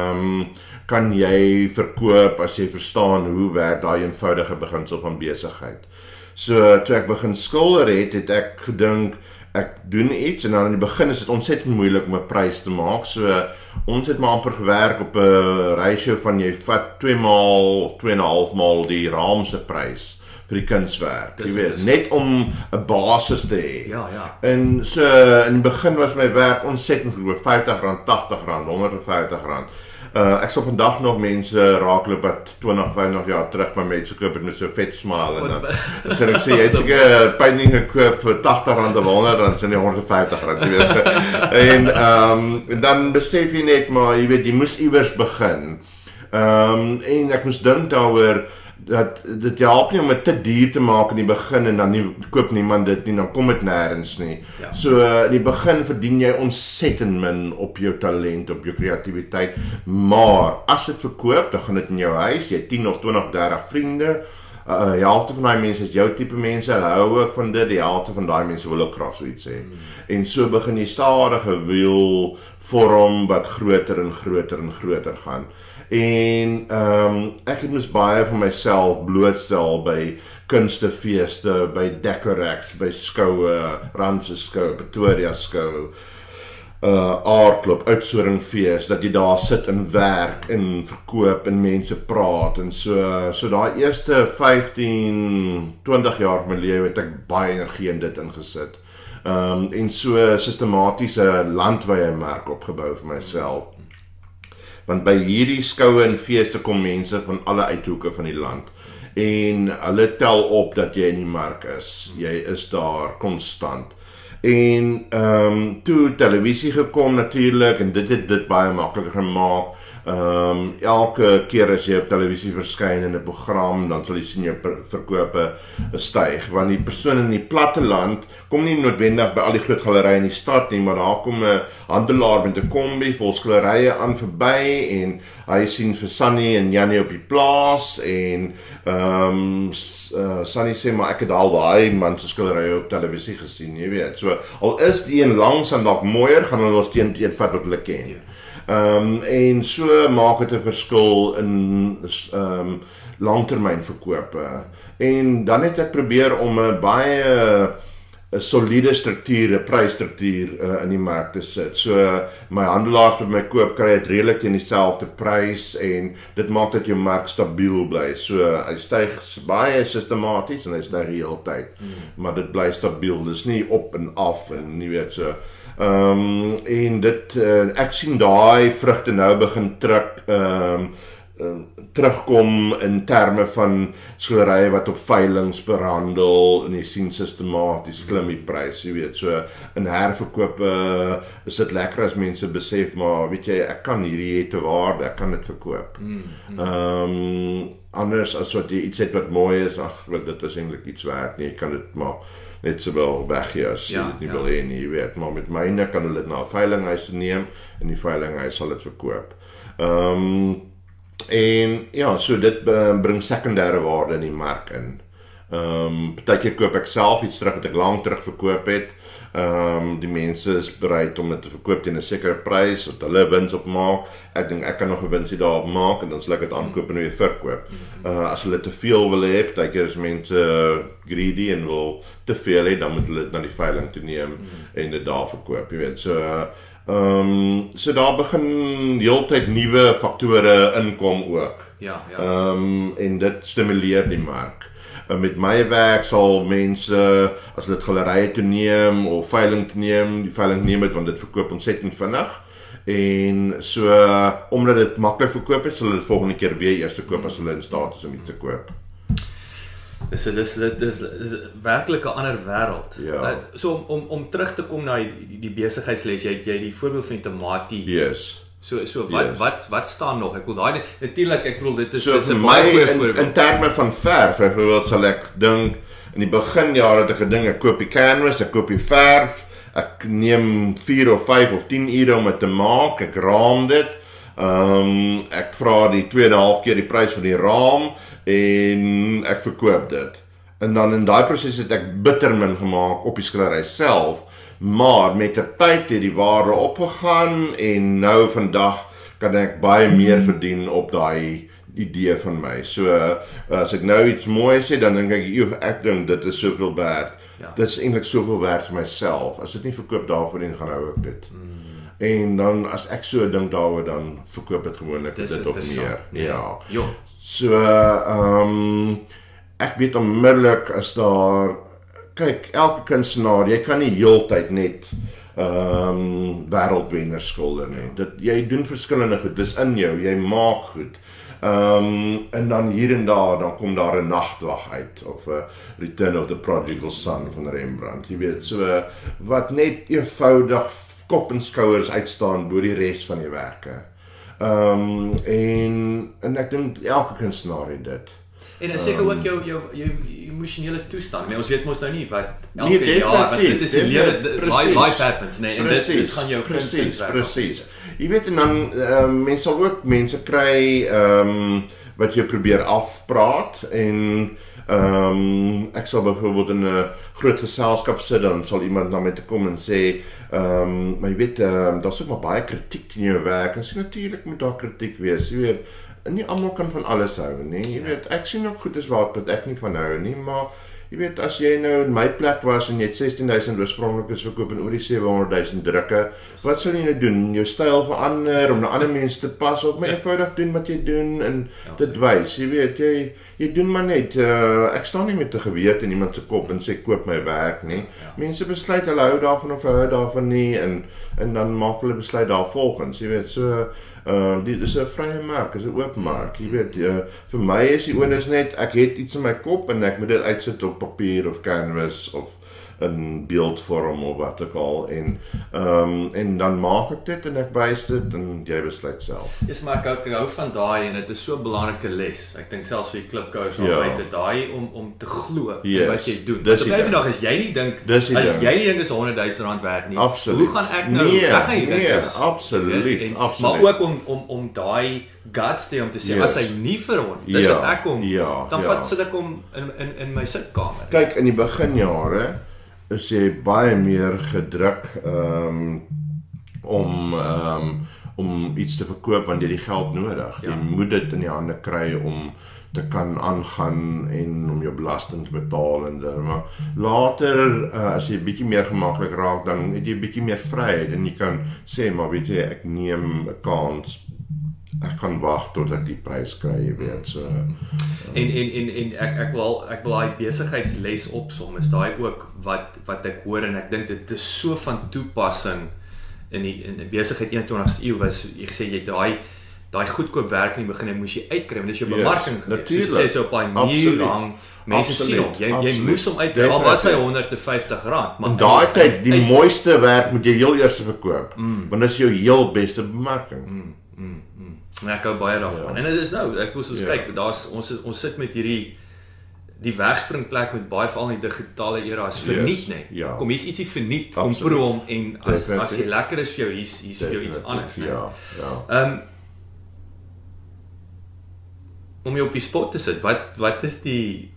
kan jy verkoop as jy verstaan hoe werk daai eenvoudige beginsel van besigheid. So toe ek begin skilder het ek gedink ek doen iets en dan in die begin is dit ontsettend moeilik om 'n prys te maak. So ons het maar amper gewerk op 'n ratio van jy vat 2,5 maal die raamse prys vir die kunswerk. Jy weet, net om 'n basis te hê. Ja. En so in die begin was my werk ontsettend goed, R50, R80, R150. Ek sal vandag nog mense raakloop wat 20, 25 jaar terug by my koop het met so vet smile en dan sê ek jy het seker painting gekoop vir R80 of R100 en nie R150, jy weet. En dan besef jy net maar, jy weet, jy moes iewers begin. En ek moes dink daaroor dat dit help nie om dit te duur te maak in die begin en dan koop niemand dit nie, dan kom dit nêrens nie. Ja. So in die begin verdien jy ontsettend min op jou talent, op jou kreatiwiteit, maar as dit verkoop, dan gaan dit in jou huis, jy het 10 of 20, 30 vriende, die helfte van daai mense is jou tipe mense, hulle hou ook van dit, die helfte van daai mense wil ook graag so iets hê. En so begin jy stadige wiel vorm wat groter en groter en groter gaan. En ek het mos baie van myself blootstel by kunstefeeste, by Decorex, by skoue, Randse skou, Pretoria skou, Aardklop, Oudtshoornfees, dat jy daar sit en werk en verkoop en mense praat en so daai eerste 15, 20 jaar van my lewe het ek baie energie in dit ingesit. En so sistematiese landwyse merk opgebou vir myself. Want by hierdie skoue en feeste kom mense van alle uithoeke van die land. En hulle tel op dat jy in die mark is. Jy is daar konstant. En toe televisie gekom natuurlik en dit het dit baie makliker gemaak. Elke keer as jy op televisie verskyn in 'n program, dan sal jy sien jou verkope styg, want die persoon in die platteland kom nie noodwendig by al die groot gallerye in die stad nie, maar daar kom 'n handelaar met 'n kombi vol skilderye aan verby en hy sien vir Sunny en Jannie op die plaas en Sunny sê maar ek het al daai man se skilderye op televisie gesien, jy weet. So al is die een langs en dalk mooier, gaan hulle ons teen vat wat hulle ken. En so maak het 'n verskil in langtermyn verkope. En dan het ek probeer om 'n baie soliede struktuur, 'n prysstruktuur in die mark te sit. So my handelaars wat my koop kry dit redelik teen dieselfde prys en dit maak dat jou mark stabiel bly. So hy styg baie sistematies en hy styg die hele tyd. Maar dit bly stabiel. Dis nie op en af en jy weet so. En dit ek sien daai vrugte nou begin trek terugkom in terme van skilderye wat op veilings behandel en jy sien sistematies klim die prys, jy weet, so in herverkoop is dit lekker as mense besef, maar weet jy, ek kan hierdie het 'n waarde, ek kan dit verkoop. Anders as wat jy iets het wat mooi is, dit is eintlik iets werd nie, jy kan dit maar net so wel weggee as jy dit nie wil hê nie, jy weet, maar met myne kan hulle dit na 'n veilinghuis neem en die veilinghuis sal dit verkoop. En ja, so dit bring sekondêre waarde in die mark in. Partykeer koop ek self iets terug wat ek lank terug verkoop het. Die mense is bereid om dit te verkoop teen 'n sekere prys wat hulle wins op maak. Ek dink ek kan nog 'n winsie daarop maak en dan sal ek dit aankoop en weer verkoop. As hulle te veel wil hê, partykeer is mense greedy en wil te veel hê, dan moet hulle dit na die veiling toe neem en dit daar verkoop, jy weet. So daar begin heeltyd nuwe faktore inkom ook. En dit stimuleer die mark. Met my werk sal mense, as hulle dit galerye toe neem of veiling toe neem, die veiling neem het, want dit verkoop ontsettend vinnig. En so, omdat dit maklik verkoop het, sal hulle dit volgende keer weer eers koop as hulle in staat is om iets te koop. Dis werklik 'n ander wêreld. So om terug te kom na die besigheidsles, jy die voorbeeld van tomatie. Yes. So wat staan nog? Ek wil daai natuurlik, ek bedoel dit is so vir my in terme van verf, byvoorbeeld sal ek dink in die beginjare het ek gedink ek koop die canvas, ek koop die verf, ek neem 4 of 5 of 10 ure om dit te maak, ek raam dit. Ek vra die 2,5 keer die prys vir die raam en ek verkoop dit. En dan in daai proses het ek bitter min gemaak op die skildery self, maar met die tyd het die waarde opgegaan en nou vandag kan ek baie meer verdien op daai idee van my. So as ek nou iets mooi sê, dan dink ek dink dit is soveel werd. Dit is eintlik soveel werd vir myself. As dit nie verkoop daarvoor nie, gaan hou ek dit. En dan as ek so dink daaroor, dan verkoop dit gewoonlik dit op meer. So ek weet onmiddellik as daar, kyk, elke kunstenaar, jy kan nie heeltyd net wêreldwenners skilder nie. Jy doen verskillende goed, dis in jou, jy maak goed. En dan hier en daar, dan kom daar 'n Nagwag uit, of Return of the Prodigal Son van Rembrandt, jy weet, so wat net eenvoudig kop en skouers uitstaan bo die res van die werke. En ek dink elke kunstenaar het dit. En seker ook jou emosionele toestand. Ons weet mos nou nie wat elke jaar, want dit is die life happens, nee, en dit gaan jou presies. Jy weet, en dan mense sal ook mense kry wat jy probeer afpraat en ek sal byvoorbeeld in 'n groot geselskap sit, dan sal iemand na my toe kom en sê maar jy weet, daar's ook maar baie kritiek teen jou werk, en so natuurlik moet daar kritiek wees, jy weet, nie almal kan van alles hou nie, jy weet, ek sien ook goed is wat ek nie van hou nie, maar jy weet, as jy nou in my plek was en jy het 16,000 oorspronklikes verkoop en oor die 700,000 drukke, wat sal jy nou doen? Jou styl verander om na ander mense te pas, of maar eenvoudig doen wat jy doen en dit wys, jy weet, jy doen maar net, ek staan nie met 'n geweer in iemand se kop en sê koop my werk nie. Mense besluit hulle hou daarvan of hou daarvan nie, en dan maak hulle besluit daarvolgens, jy weet, so dit is 'n vrye mark, is 'n oop mark, jy weet, vir my is die onus net, ek het iets in my kop en ek moet dit uitsit op papier of canvas of in beeldvorm of wat ook al, en dan maak ek dit en ek wys dit en jy besluit self. Yes, maar ek hou van daai en dit is so 'n belangrike les. Ek dink selfs vir die klipkouers altyd dit daai om te glo wat jy doen. Want op 'n vandag as jy nie dink as jy nie dink is R100,000 werd nie. Absoluut. Hoe gaan ek nou absoluut. Maar ook om daai guts te om te sê as hy nie vir hom, dis wat ek kom, dan sit ek hom in my sitkamer. Kyk, in die beginjare is jy baie meer gedruk om iets te verkoop, want jy het die geld nodig. Jy moet dit in die hande kry om te kan aangaan en om jou belasting te betaal en dan, maar later as jy bietjie meer gemaklik raak, dan het jy bietjie meer vryheid en jy kan sê, maar weet jy, ek neem 'n kans, ek kan wag tot ek die prys kry, jy weet, so. En ek wil daai besigheidsles opsom, is daai ook wat ek hoor, en ek dink dit is so van toepassing in die besigheid 21ste eeu, was jy gesê, jy daai daai goedkoop werk in die begin moes jy uitkry, want dis jou bemarking gewees. Natuurlijk. Soos jy sê so op daai muur hang, mense sien hom. Jy moes hom uitkry. Al was hy R150, maar in daai tyd die mooiste werk moet jy heel eers verkoop, want dis jou heel beste bemarking. En ek hou baie daarvan. En dit is nou, ek moet ons kyk, ons sit met die wegspringplek met baie veral in die digitale era is verniet, nee. Ja. Kom hier's ietsie verniet, kom proe hom en as jy lekker is vir jou, hier's vir jou iets anders, nee. Ja. Om jou op die spot te sit, wat is die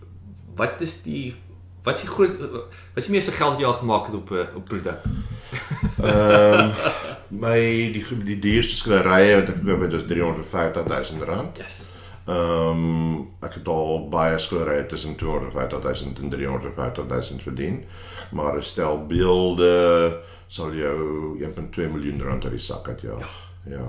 meeste geld jy al gemaak het op produk? Die duurste skilderye wat ek gekoop het is R350,000. Yes. Ek het al baie skilderye tussen R250,000 en R350,000 verdien, maar 'n stel beelde sal jou R1.2 miljoen uit die sak uit jaag. Ja.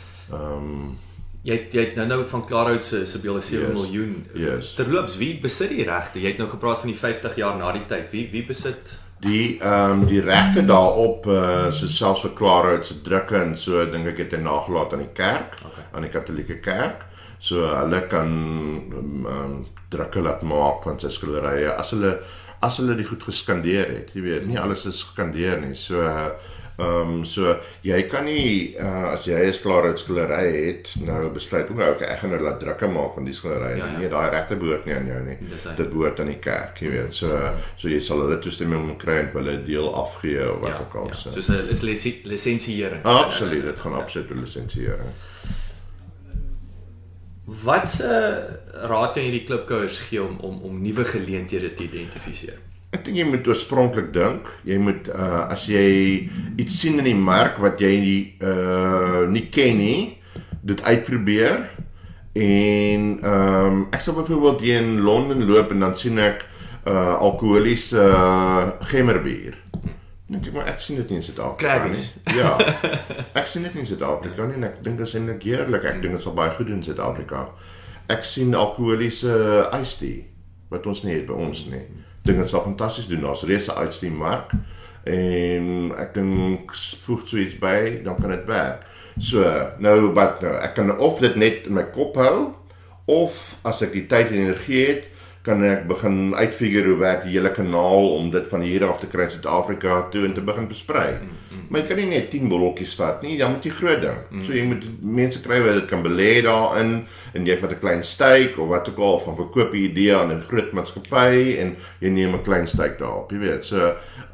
Jy het nou van Klaarhout se beelde 7 miljoen. Yes. Terloops, wie besit die regte? Jy het nou gepraat van die 50 jaar na die tyd. Wie besit? Die regte daarop so selfs vir Klaarhout se drukke en so dink ek het hy nagelaat aan die kerk, aan die Katolieke kerk. So hulle kan drukke laat maak van sy skilderye as hulle die goed geskandeer het. Jy weet, nie alles is geskandeer nie. So jy kan nie as jy 'n Klaarhout skildery het, nou besluit ek gaan nou laat drukke maak van die skilderye. Nee, daai regte behoort nie aan jou nie. Dit behoort aan die kerk, jy weet. So jy sal hulle toestemming moet kry en hulle 'n deel afgee of wat ook al. Soos 'n lisensiering. Absoluut, dit gaan absoluut 'n lisensiering. Wat se raad kan jy die klipkouers gee om nuwe geleenthede te identifiseer? Ek dink jy moet oorspronklik dink. Jy moet as jy iets sien in die mark wat jy nie ken nie, dit uitprobeer. En ek sal byvoorbeeld hier in Londen loop en dan sien ek alkoholiese gemmerbier. Dink ek maar ek sien dit nie in Suid-Afrika nie. Ja. Ek sien dit nie in Suid-Afrika nie en ek dink dit is eintlik heerlik. Ek dink dit sal baie goed doen in Suid-Afrika. Ek sien alkoholiese iced tea wat ons nie het by ons nie. Ek dink dit sal fantasties doen. Daar's reeds 'n iced tea mark en ek dink voeg so iets by, dan kan dit werk. So, nou wat nou? Ek kan of dit net in my kop hou of as ek die tyd en energie het, kan ek begin uitfigure hoe werk die hele kanaal om dit van hier af te kry in Suid-Afrika toe en te begin versprei. Maar jy kan nie net 10 blokkies vat nie, dan moet jy groot ding. So jy moet mense kry wat dit kan belê daarin en jy vat 'n klein steek of wat ook al van verkoop 'n idee aan 'n groot maatskappy en jy neem 'n klein steek daarop, jy weet. So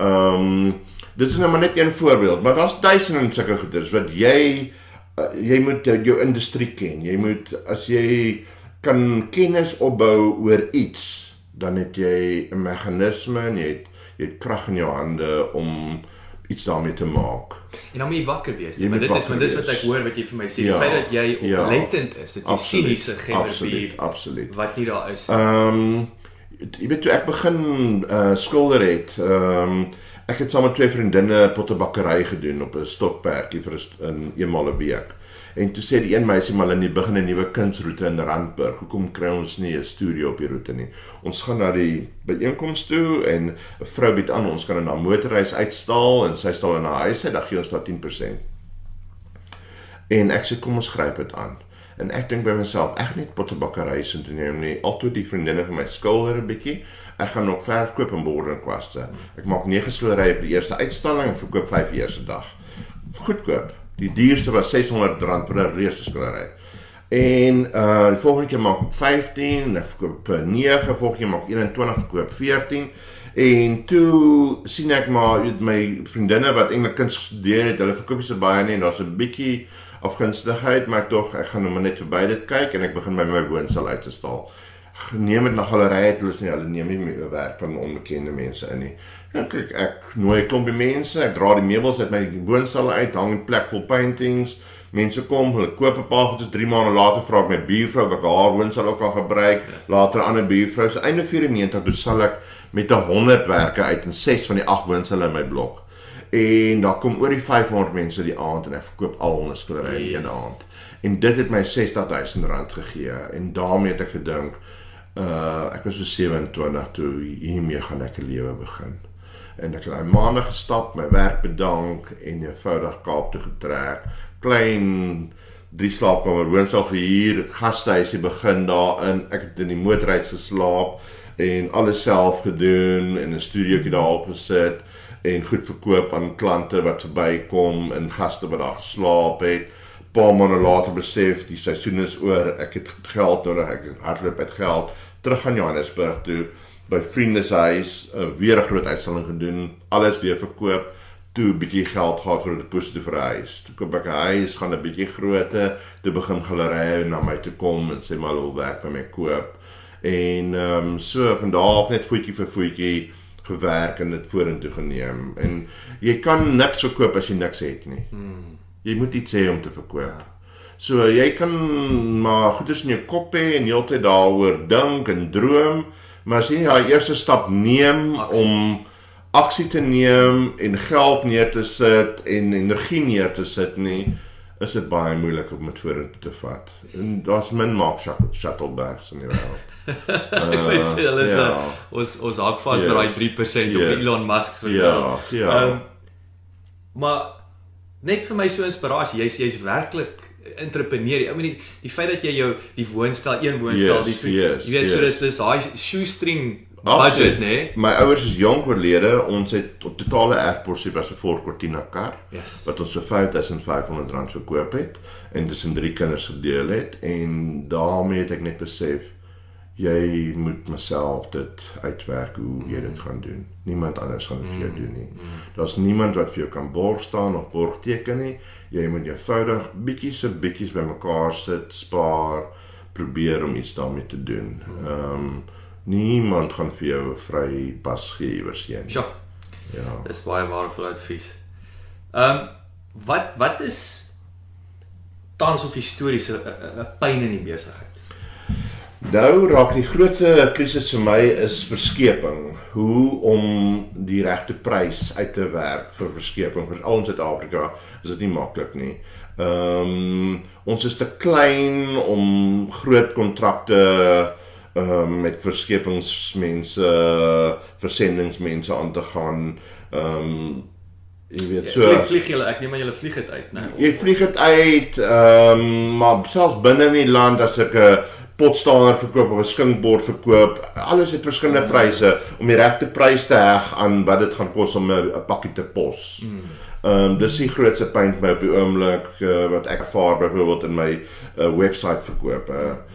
dit is nou maar net een voorbeeld, maar daar's duisende sulke goeders wat jy moet jou industrie ken. Jy moet as jy kan kennis opbou oor iets, dan het jy 'n meganisme en jy het krag in jou hande om iets daarmee te maak. En dan moet jy wakker wees. Maar dit is wat ek hoor wat jy vir my sê. Die feit dat jy oplettend is, dat jy sien hier's 'n gemmerbier wat nie daar is. Jy weet toe ek begin skilder het, ek het saam met 2 vriendinne pottebakkery gedoen op 'n stokperdjie vir 'n eenmal 'n week. En toe sê die een meisie maar hulle begin 'n nuwe kunsroete in Randburg. Hoekom kry ons nie 'n studio op die roete nie? Ons gaan na die byeenkoms toe en 'n vrou bied aan ons kan in haar motorhuis uitstal en sy stal in haar huis uit, dan gee ons daar 10%. En ek sê kom ons gryp dit aan. En ek dink by myself, ek gaan nie pottebakkery se toe neem nie. Altyd die vriendinne van my skilder 'n bietjie. Ek gaan ook verf koop en borderkwaste. Ek maak 9 skilderye op die eerste uitstalling en verkoop 5 die eerste dag. Goedkoop. Die duurste was R600 per reuse skildery. En die volgende keer maak ek 15, ek verkoop 9, volgende keer maak ek 21, verkoop 14. En toe sien ek maar my vriendinne wat eintlik kuns gestudeer het, hulle verkoop nie so baie nie en daar's 'n bietjie afgunstigheid, maar ek gaan nou maar net verby dit kyk en ek begin by my woonstel uit te stal. Neem dit na gallerye, hulle neem nie meer werk van onbekende mense in nie. En kyk, ek nooi 'n klompie mense, ek dra die meubels uit my woonstel uit, hang 'n plek vol paintings. Mense kom, hulle koop 'n paar goedjies, 3 maande later vra ek my buurvrou wat haar woonstel ook al gebruik, later 'n ander buurvrou. So einde 94 toe sal ek met 100 werke uit in 6 van die 8 woonstelle in my blok. En daar kom oor die 500 mense die aand en ek verkoop al 100 skilderye in 'n aand. En dit het my R60,000 gegee en daarmee het ek gedink ek was so 27 toe hiermee gaan ek 'n lewe begin. En ek het daai maande gestap, my werk bedank en eenvoudig Kaap toe getrek. Klein 3 slaapkamer woonstel gehuur, gastehuisie begin daarin, ek het in die motorhuis geslaap, en alles self gedoen, en 'n studiootjie daarop gesit, en goed verkoop aan klante wat verbykom, en gaste wat daar geslaap het, paar maande later besef, die seisoen is oor, ek het geld nodig, ek het hardloop uit geld, terug aan Johannesburg toe, by vriendeshuis, weer 'n groot uitstalling gedoen, alles weer verkoop, toe 'n bietjie geld gehad vir 'n deposito vir 'n huis. Toe koop ek 'n huis, gaan 'n bietjie groter, toe begin galerye na my toe kom, en sê maar hulle wil werk by my koop, en so van daar af net voetjie vir voetjie gewerk en dit vorentoe geneem, en jy kan niks verkoop as jy niks het nie. Jy moet iets hê om te verkoop. So jy kan maar goeders in jou kop hê en heeltyd daaroor dink en droom, maar as jy nie die eerste stap neem om aksie te neem en geld neer te sit en energie neer te sit nie, is dit baie moeilik om dit vorentoe te vat. En daar's min Mark Shuttlebergs in die wêreld. Ek weet sê, hulle is ons haak vas met daai 3% of Elon Musk se wêreld. Maar net vir my so inspirasie, jy's werklik entrepreneur. Ek meen die feit dat jy die woonstel, een woonstel, jy weet so dis daai shoestring budget, nee. My ouers is jonk oorlede, ons het op totale erfporsie was 'n Ford Cortina kar, wat ons vir R5.500 verkoop het, en tussen 3 kinders verdeel het, en daarmee het ek net besef, jy moet myself dit uitwerk hoe jy dit gaan doen. Niemand anders gaan dit vir jou doen nie. Daar's niemand wat vir jou kan borg staan of borg teken nie. Jy moet eenvoudig bietjies bymekaar sit, spaar, probeer om iets daarmee te doen. Niemand gaan vir jou 'n vry pas gee iewersheen. Ja. Dis baie waardevol advies. Wat is tans of histories 'n pyn in die besigheid? Nou raak die grootste krisis vir my is verskeping. Hoe om die regte prys uit te werk vir verskeping. Vir al in Suid-Afrika is dit nie maklik nie. Ons is te klein om groot kontrakte met verskepingsmense, versendingsmense aan te gaan. Jy weet so. Vlieg julle, ek neem aan julle vlieg dit uit, né? Jy vlieg dit uit, maar selfs binne in die land as ek 'n potstander verkoop of 'n skinkbord verkoop, alles het verskillende pryse om die regte prys te heg aan wat dit gaan kos om 'n pakkie te pos. Dis die grootste pyn vir my op die oomblik wat ek ervaar byvoorbeeld in my website verkoop.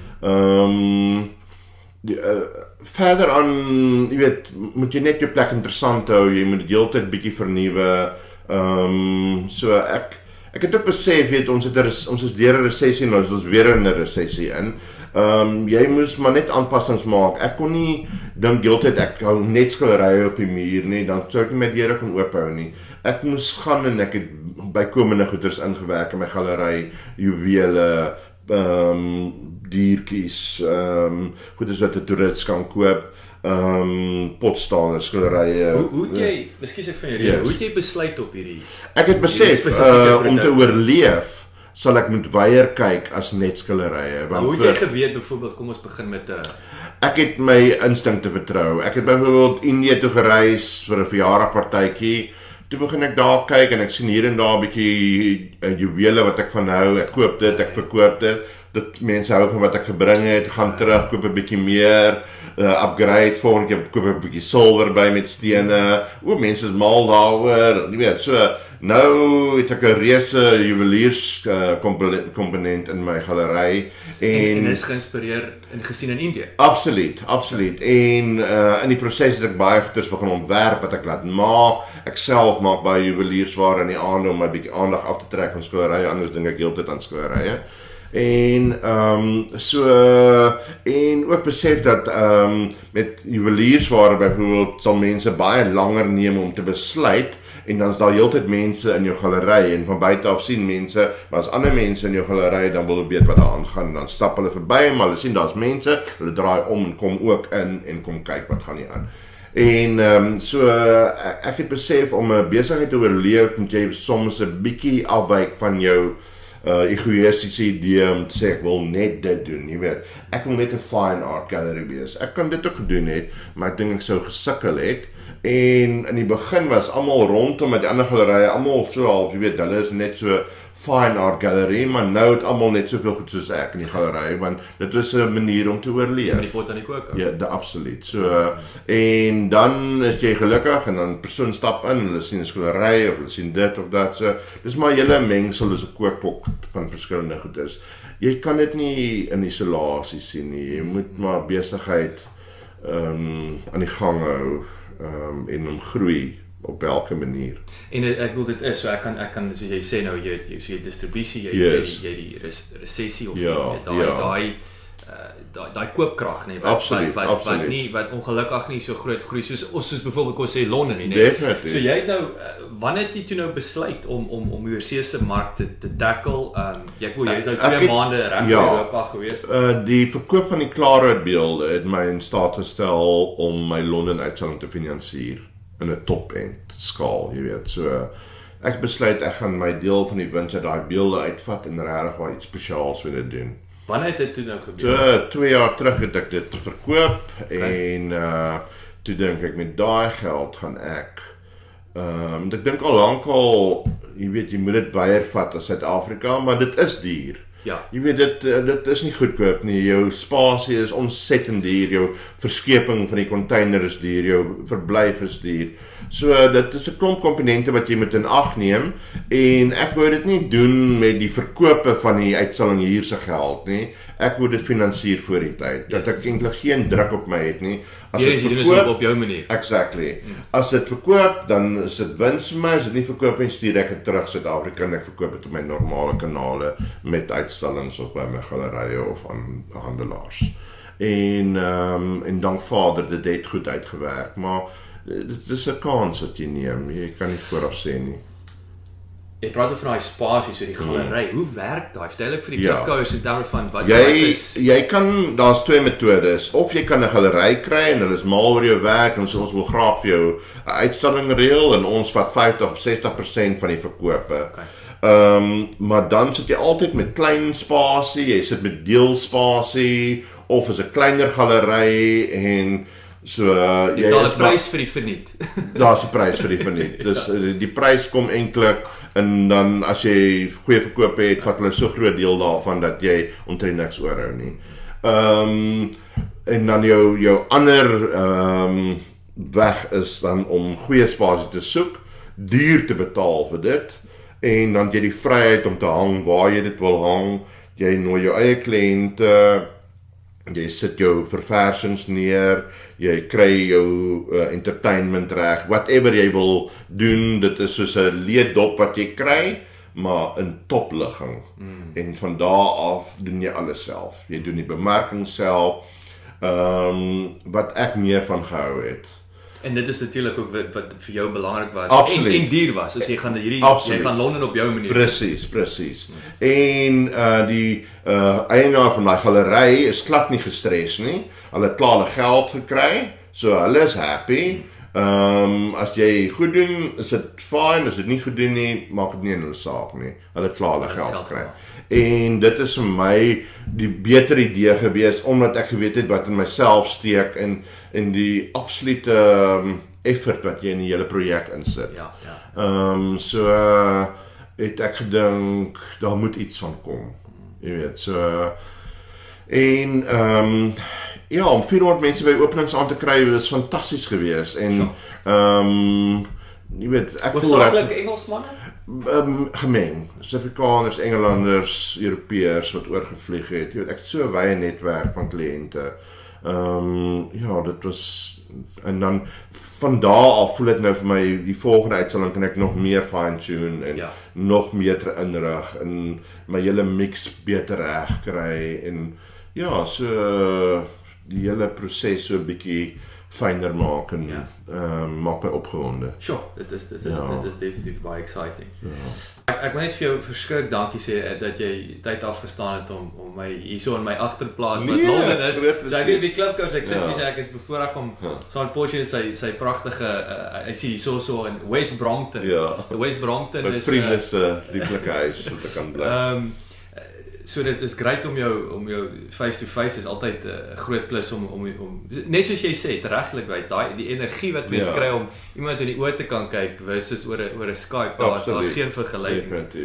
Verder aan, jy weet, moet jy net jou plek interessant hou, jy moet die hele tyd bietjie vernuwe. So ek het ook besef, weet, ons is deur 'n resessie, nou is ons weer in 'n resessie in. Jy moes maar net aanpassings maak. Ek kon nie dink heeltyd ek hou net skilderye op die muur nie, dan sou ek nie my deure kon oophou nie. Ek moes gaan en ek het bykomende goeders ingewerk in my galery, juwele, diertjies, goeders wat 'n toerist kan koop, potstanders, skilderye. Hoe het jy, miskien ek van jou rede, hoe het jy besluit op hierdie? Ek het besef, om te oorleef, sal ek moet weier kyk as net skilderye. Hoe het jy geweet, byvoorbeeld, kom ons begin met ek het my instinkte vertrou. Ek het byvoorbeeld Indië toe gereis vir 'n verjaardagpartytjie. Toe begin ek daar kyk en ek sien hier en daar 'n bietjie juwele wat ek van hou. Ek koop dit, ek verkoop dit. Dit mense hou van wat ek gebring het, gaan terug, koop 'n bietjie meer, upgrade, volgende keer koop 'n bietjie silwer by met stene. Mense is mal daaroor, jy weet, so nou het ek 'n reuse juweliers komponent in my galery en is geïnspireer en gesien in Indië. Absoluut. En in die proses het ek baie goeders begin ontwerp wat ek laat maak. Ek self maak baie juweliersware in die aande om my bietjie aandag af te trek van skilderye, anders dink ek heeltyd aan skilderye. En ook besef dat met juweliersware byvoorbeeld sal mense baie langer neem om te besluit, en dan is daar heeltyd mense in jou galery en van buite af sien mense, maar as ander mense in jou galery dan wil hulle weet wat daar aangaan, dan stap hulle verby, maar hulle sien daar's mense, hulle draai om en kom ook in en kom kyk wat gaan hier aan. En ek het besef om 'n besigheid te oorleef, moet jy soms 'n bietjie afwyk van jou egoïstiese idee om te sê ek wil net dit doen, jy weet. Ek wil net 'n fine art gallery wees. Ek kan dit ook gedoen het, maar ek dink ek sou gesukkel het. En in die begin was almal rondom met die ander gallerye, almal so half, jy weet, hulle is net so fine art gallery, maar nou het almal net soveel goed soos ek in die galery, want dit is 'n manier om te oorleef. Met die pot aan die kook. Ja, absoluut. So en dan is jy gelukkig en dan persoon stap in, hulle sien 'n skildery of hulle sien dit of dat, so dis maar julle mengsel is 'n kookpot van verskillende goeders. Jy kan dit nie in isolasie sien nie. Jy moet maar besigheid aan die gang hou en hom groei op elke manier. En ek wil dit is, so ek kan soos jy sê nou, jy distribusie, jy die resessie of daai koopkrag nie, wat ongelukkig nie so groot groei soos byvoorbeeld kon sê Londen nie. Definitely. So jy het nou wanneer het jy toe nou besluit om die oorsese mark te tackle? Jy is nou 2 maande reg in Europa gewees. Die verkoop van die klaarhoutbeelde het my in staat gestel om my Londen uitstalling te finansier in 'n top-end skaal, jy weet. So ek besluit ek gaan my deel van die wins uit daai beelde uitvat en regtig waar iets spesiaals wil doen. Wanneer het dit toe nou gebeur? 2 jaar terug het ek dit verkoop en toe dink ek met daai geld gaan ek ek dink al lankal, jy weet, jy moet dit weier vat as Suid-Afrika, maar dit is duur. Ja. Jy weet dit is nie goedkoop nie. Jou spasie is ontsettend duur, jou verskeping van die container is duur, jou verblyf is duur. So dit is 'n klomp komponente wat jy moet in ag neem en ek wou dit nie doen met die verkope van die uitstalling hier se geld nie. Ek wou dit finansier voor die tyd, dat ek eintlik geen druk op my het nie. As jy doen dit op jou manier. Exactly. As dit verkoop, dan is dit wins vir my. As dit nie verkoop nie, stuur ek dit terug Suid-Afrika en ek verkoop dit op my normale kanale met uitstallings of by my gallerye of aan handelaars. En dank Vader, dit het goed uitgewerk, maar dit is 'n kans wat jy neem. Jy kan nie vooraf sê nie. Jy praat van daai spasie, so die galery. Hoe werk daai? Vertel ek vir die klipkouers en daarvan wat jy kan, daar's 2 metodes. Of jy kan 'n galery kry en hulle is mal oor jou werk en ons wil graag vir jou 'n uitstalling reël en ons vat 50-60% van die verkope. Maar dan sit jy altyd met klein spasie, jy sit met deelspasie of is 'n kleiner galery en so jy het 'n prys vir die verniet. Daar's 'n prys vir die verniet. Dus die prys kom eintlik en dan as jy goeie verkope het, vat hulle so groot deel daarvan dat jy omtrent niks oorhou nie. En dan jou ander weg is dan om goeie spasie te soek, duur te betaal vir dit en dan jy die vryheid om te hang waar jy dit wil hang. Jy nooi jou eie kliënte, jy sit jou verversings neer, jy kry jou entertainment reg, whatever jy wil doen, dit is soos 'n leeddop wat jy kry, maar in topligging. En van daar af doen jy alles self. Jy doen die bemarking self, wat ek meer van gehou het. En dit is natuurlik ook wat vir jou belangrik was Absoluut. en duur was. As jy gaan jy gaan Londen op jou manier. Presies. En die eienaar van daai galery is glad nie gestres nie. Hulle het klaar hulle geld gekry, so hulle is happy. As jy goed doen, is dit fine. As dit nie goed doen nie, maak dit nie in hulle saak nie. Hulle het klaar hulle geld gekry. En dit is vir my die beter idee gewees, omdat ek geweet het wat in myself steek en die absolute effort wat jy in die hele projek insit. So het ek gedink, daar moet iets van kom. Jy weet, so en om 400 mense by openings aan te kry, is fantasties gewees. En jy weet, ek voel hoofsaaklik Engelsmanne? Gemeng, Suid-Afrikaners, Engelanders, Europeërs wat oorgevlieg het. Jy weet, ek het so 'n wye netwerk van kliënte. Dit was, en dan van daar af voel dit nou vir my, die volgende uitstalling kan ek nog meer fine-tune en nog beter inrig en my hele mix beter reg kry en so die hele proses so 'n bietjie fynner maak en maak my opgewonde. Sure, dit is definitief baie exciting. Ek wil net vir jou verskrik dankie sê dat jy tyd afgestaan het om my hierso in my agterplaas wat Londen is. So ek weet die klipkous, ek sê ek is bevoorreg om saam Porsche sy pragtige ek sien hierso in West Brompton. West Brompton is 'n lieflike huis wat ek kan bly. So dit is great om jou face to face is altyd 'n groot plus om net soos jy sê, regtig wys die energie wat mens kry om iemand in die oë te kan kyk versus oor 'n Skype, daar's geen vergelyking.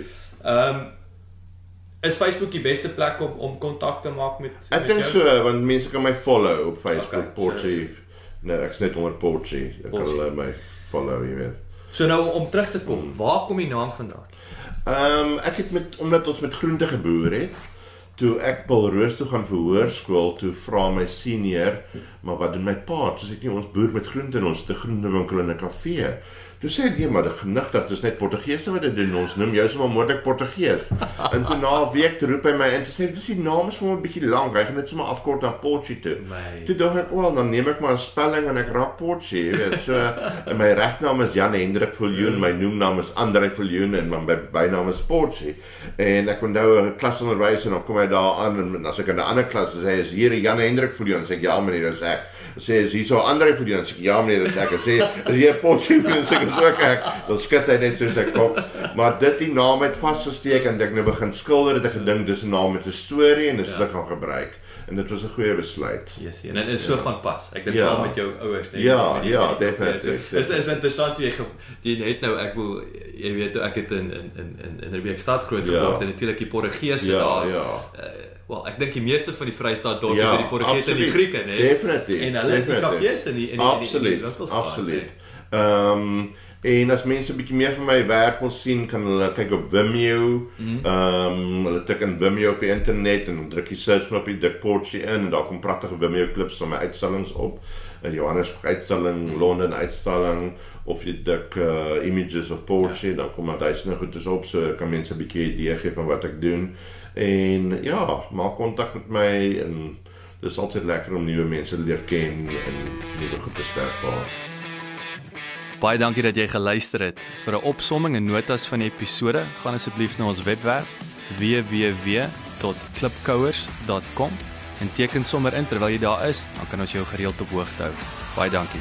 Is Facebook die beste plek om kontak te maak met Ek dink so, want mense kan my follow op Facebook, Okay, Portie. Nee, ek's net onder Portie. Ek kan hulle my follow, jy weet. So nou om terug te kom, waar kom die naam vandaan? Ek het omdat ons met groente geboer het, toe ek Bilroos toe gaan vir hoërskool, toe vra my senior, maar wat doen my pa? Soos ek nie, ons boer met groente en ons het 'n groentewinkel en 'n kafee. Toe sê ek, maar genigtig, dis net Portugese wat dit doen, ons noem jou sommer moontlik Portugees. En toe na 'n week toe roep hy my in, toe sê, dis die naam is vir my 'n bietjie lank, hy gaan net sommer afkort na Portie toe. Toe dink ek, dan neem ek maar 'n spelling en ek raak Portie, jy weet, so, en my regnaam is Jan Hendrik Viljoen, my noemnaam is André Viljoen, en my bynaam is Portie. En ek onthou 'n klasonderwyser, en dan kom hy daar aan, en as ek in 'n ander klas, sê hy, is hier Jan Hendrik Viljoen, sê ek, ja meneer, dis ek. Sê, is hier so André Viljoen, sê ek, ja meneer, dis ek. Sê, is hier Portie Viljoen, sê ek, so ek, dan skud hy net so sy kop. Maar dit die naam het vasgesteek en ek nou begin skilder, het ek gedink dis 'n naam met 'n storie en dis wat ek gaan gebruik. En dit was 'n goeie besluit. Yes, en dit is so van pas. Ek dink wel met jou ouers, nee. Ja, definitief. Dis interessant jy net nou ek wil jy weet ek het in 'n Weekstad groot geword en natuurlik die Portugese daar. Wel, ek dink die meeste van die Vrystaat dorpe is die Portugese en die Grieke, né? Definitief. En hulle het die kafees in die Absoluut. En as mense 'n bietjie meer van my werk wil sien, kan hulle kyk op Vimeo. Hulle tik in Vimeo op die internet en druk die searchknopie Dik Portie in en daar kom pragtige Vimeo klips van my uitstallings op. In Johannesburg uitstalling, Londen uitstalling, of jy dik images of Portie, dan kom daar duisende goedes op, so kan mense 'n bietjie idee gee van wat ek doen. En ja, maak kontak met my en dis altyd lekker om nuwe mense te leer ken en nuwe goed te ervaar. Baie dankie dat jy geluister het. Vir 'n opsomming en notas van die episode, gaan asseblief na ons webwerf www.klipkouers.com en teken sommer in terwyl jy daar is, dan kan ons jou gereeld op hoogte hou. Baie dankie.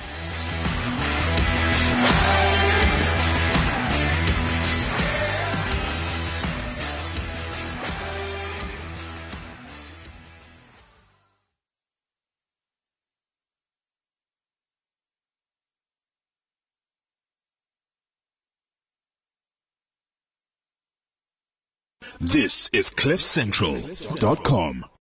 This is CliffCentral.com.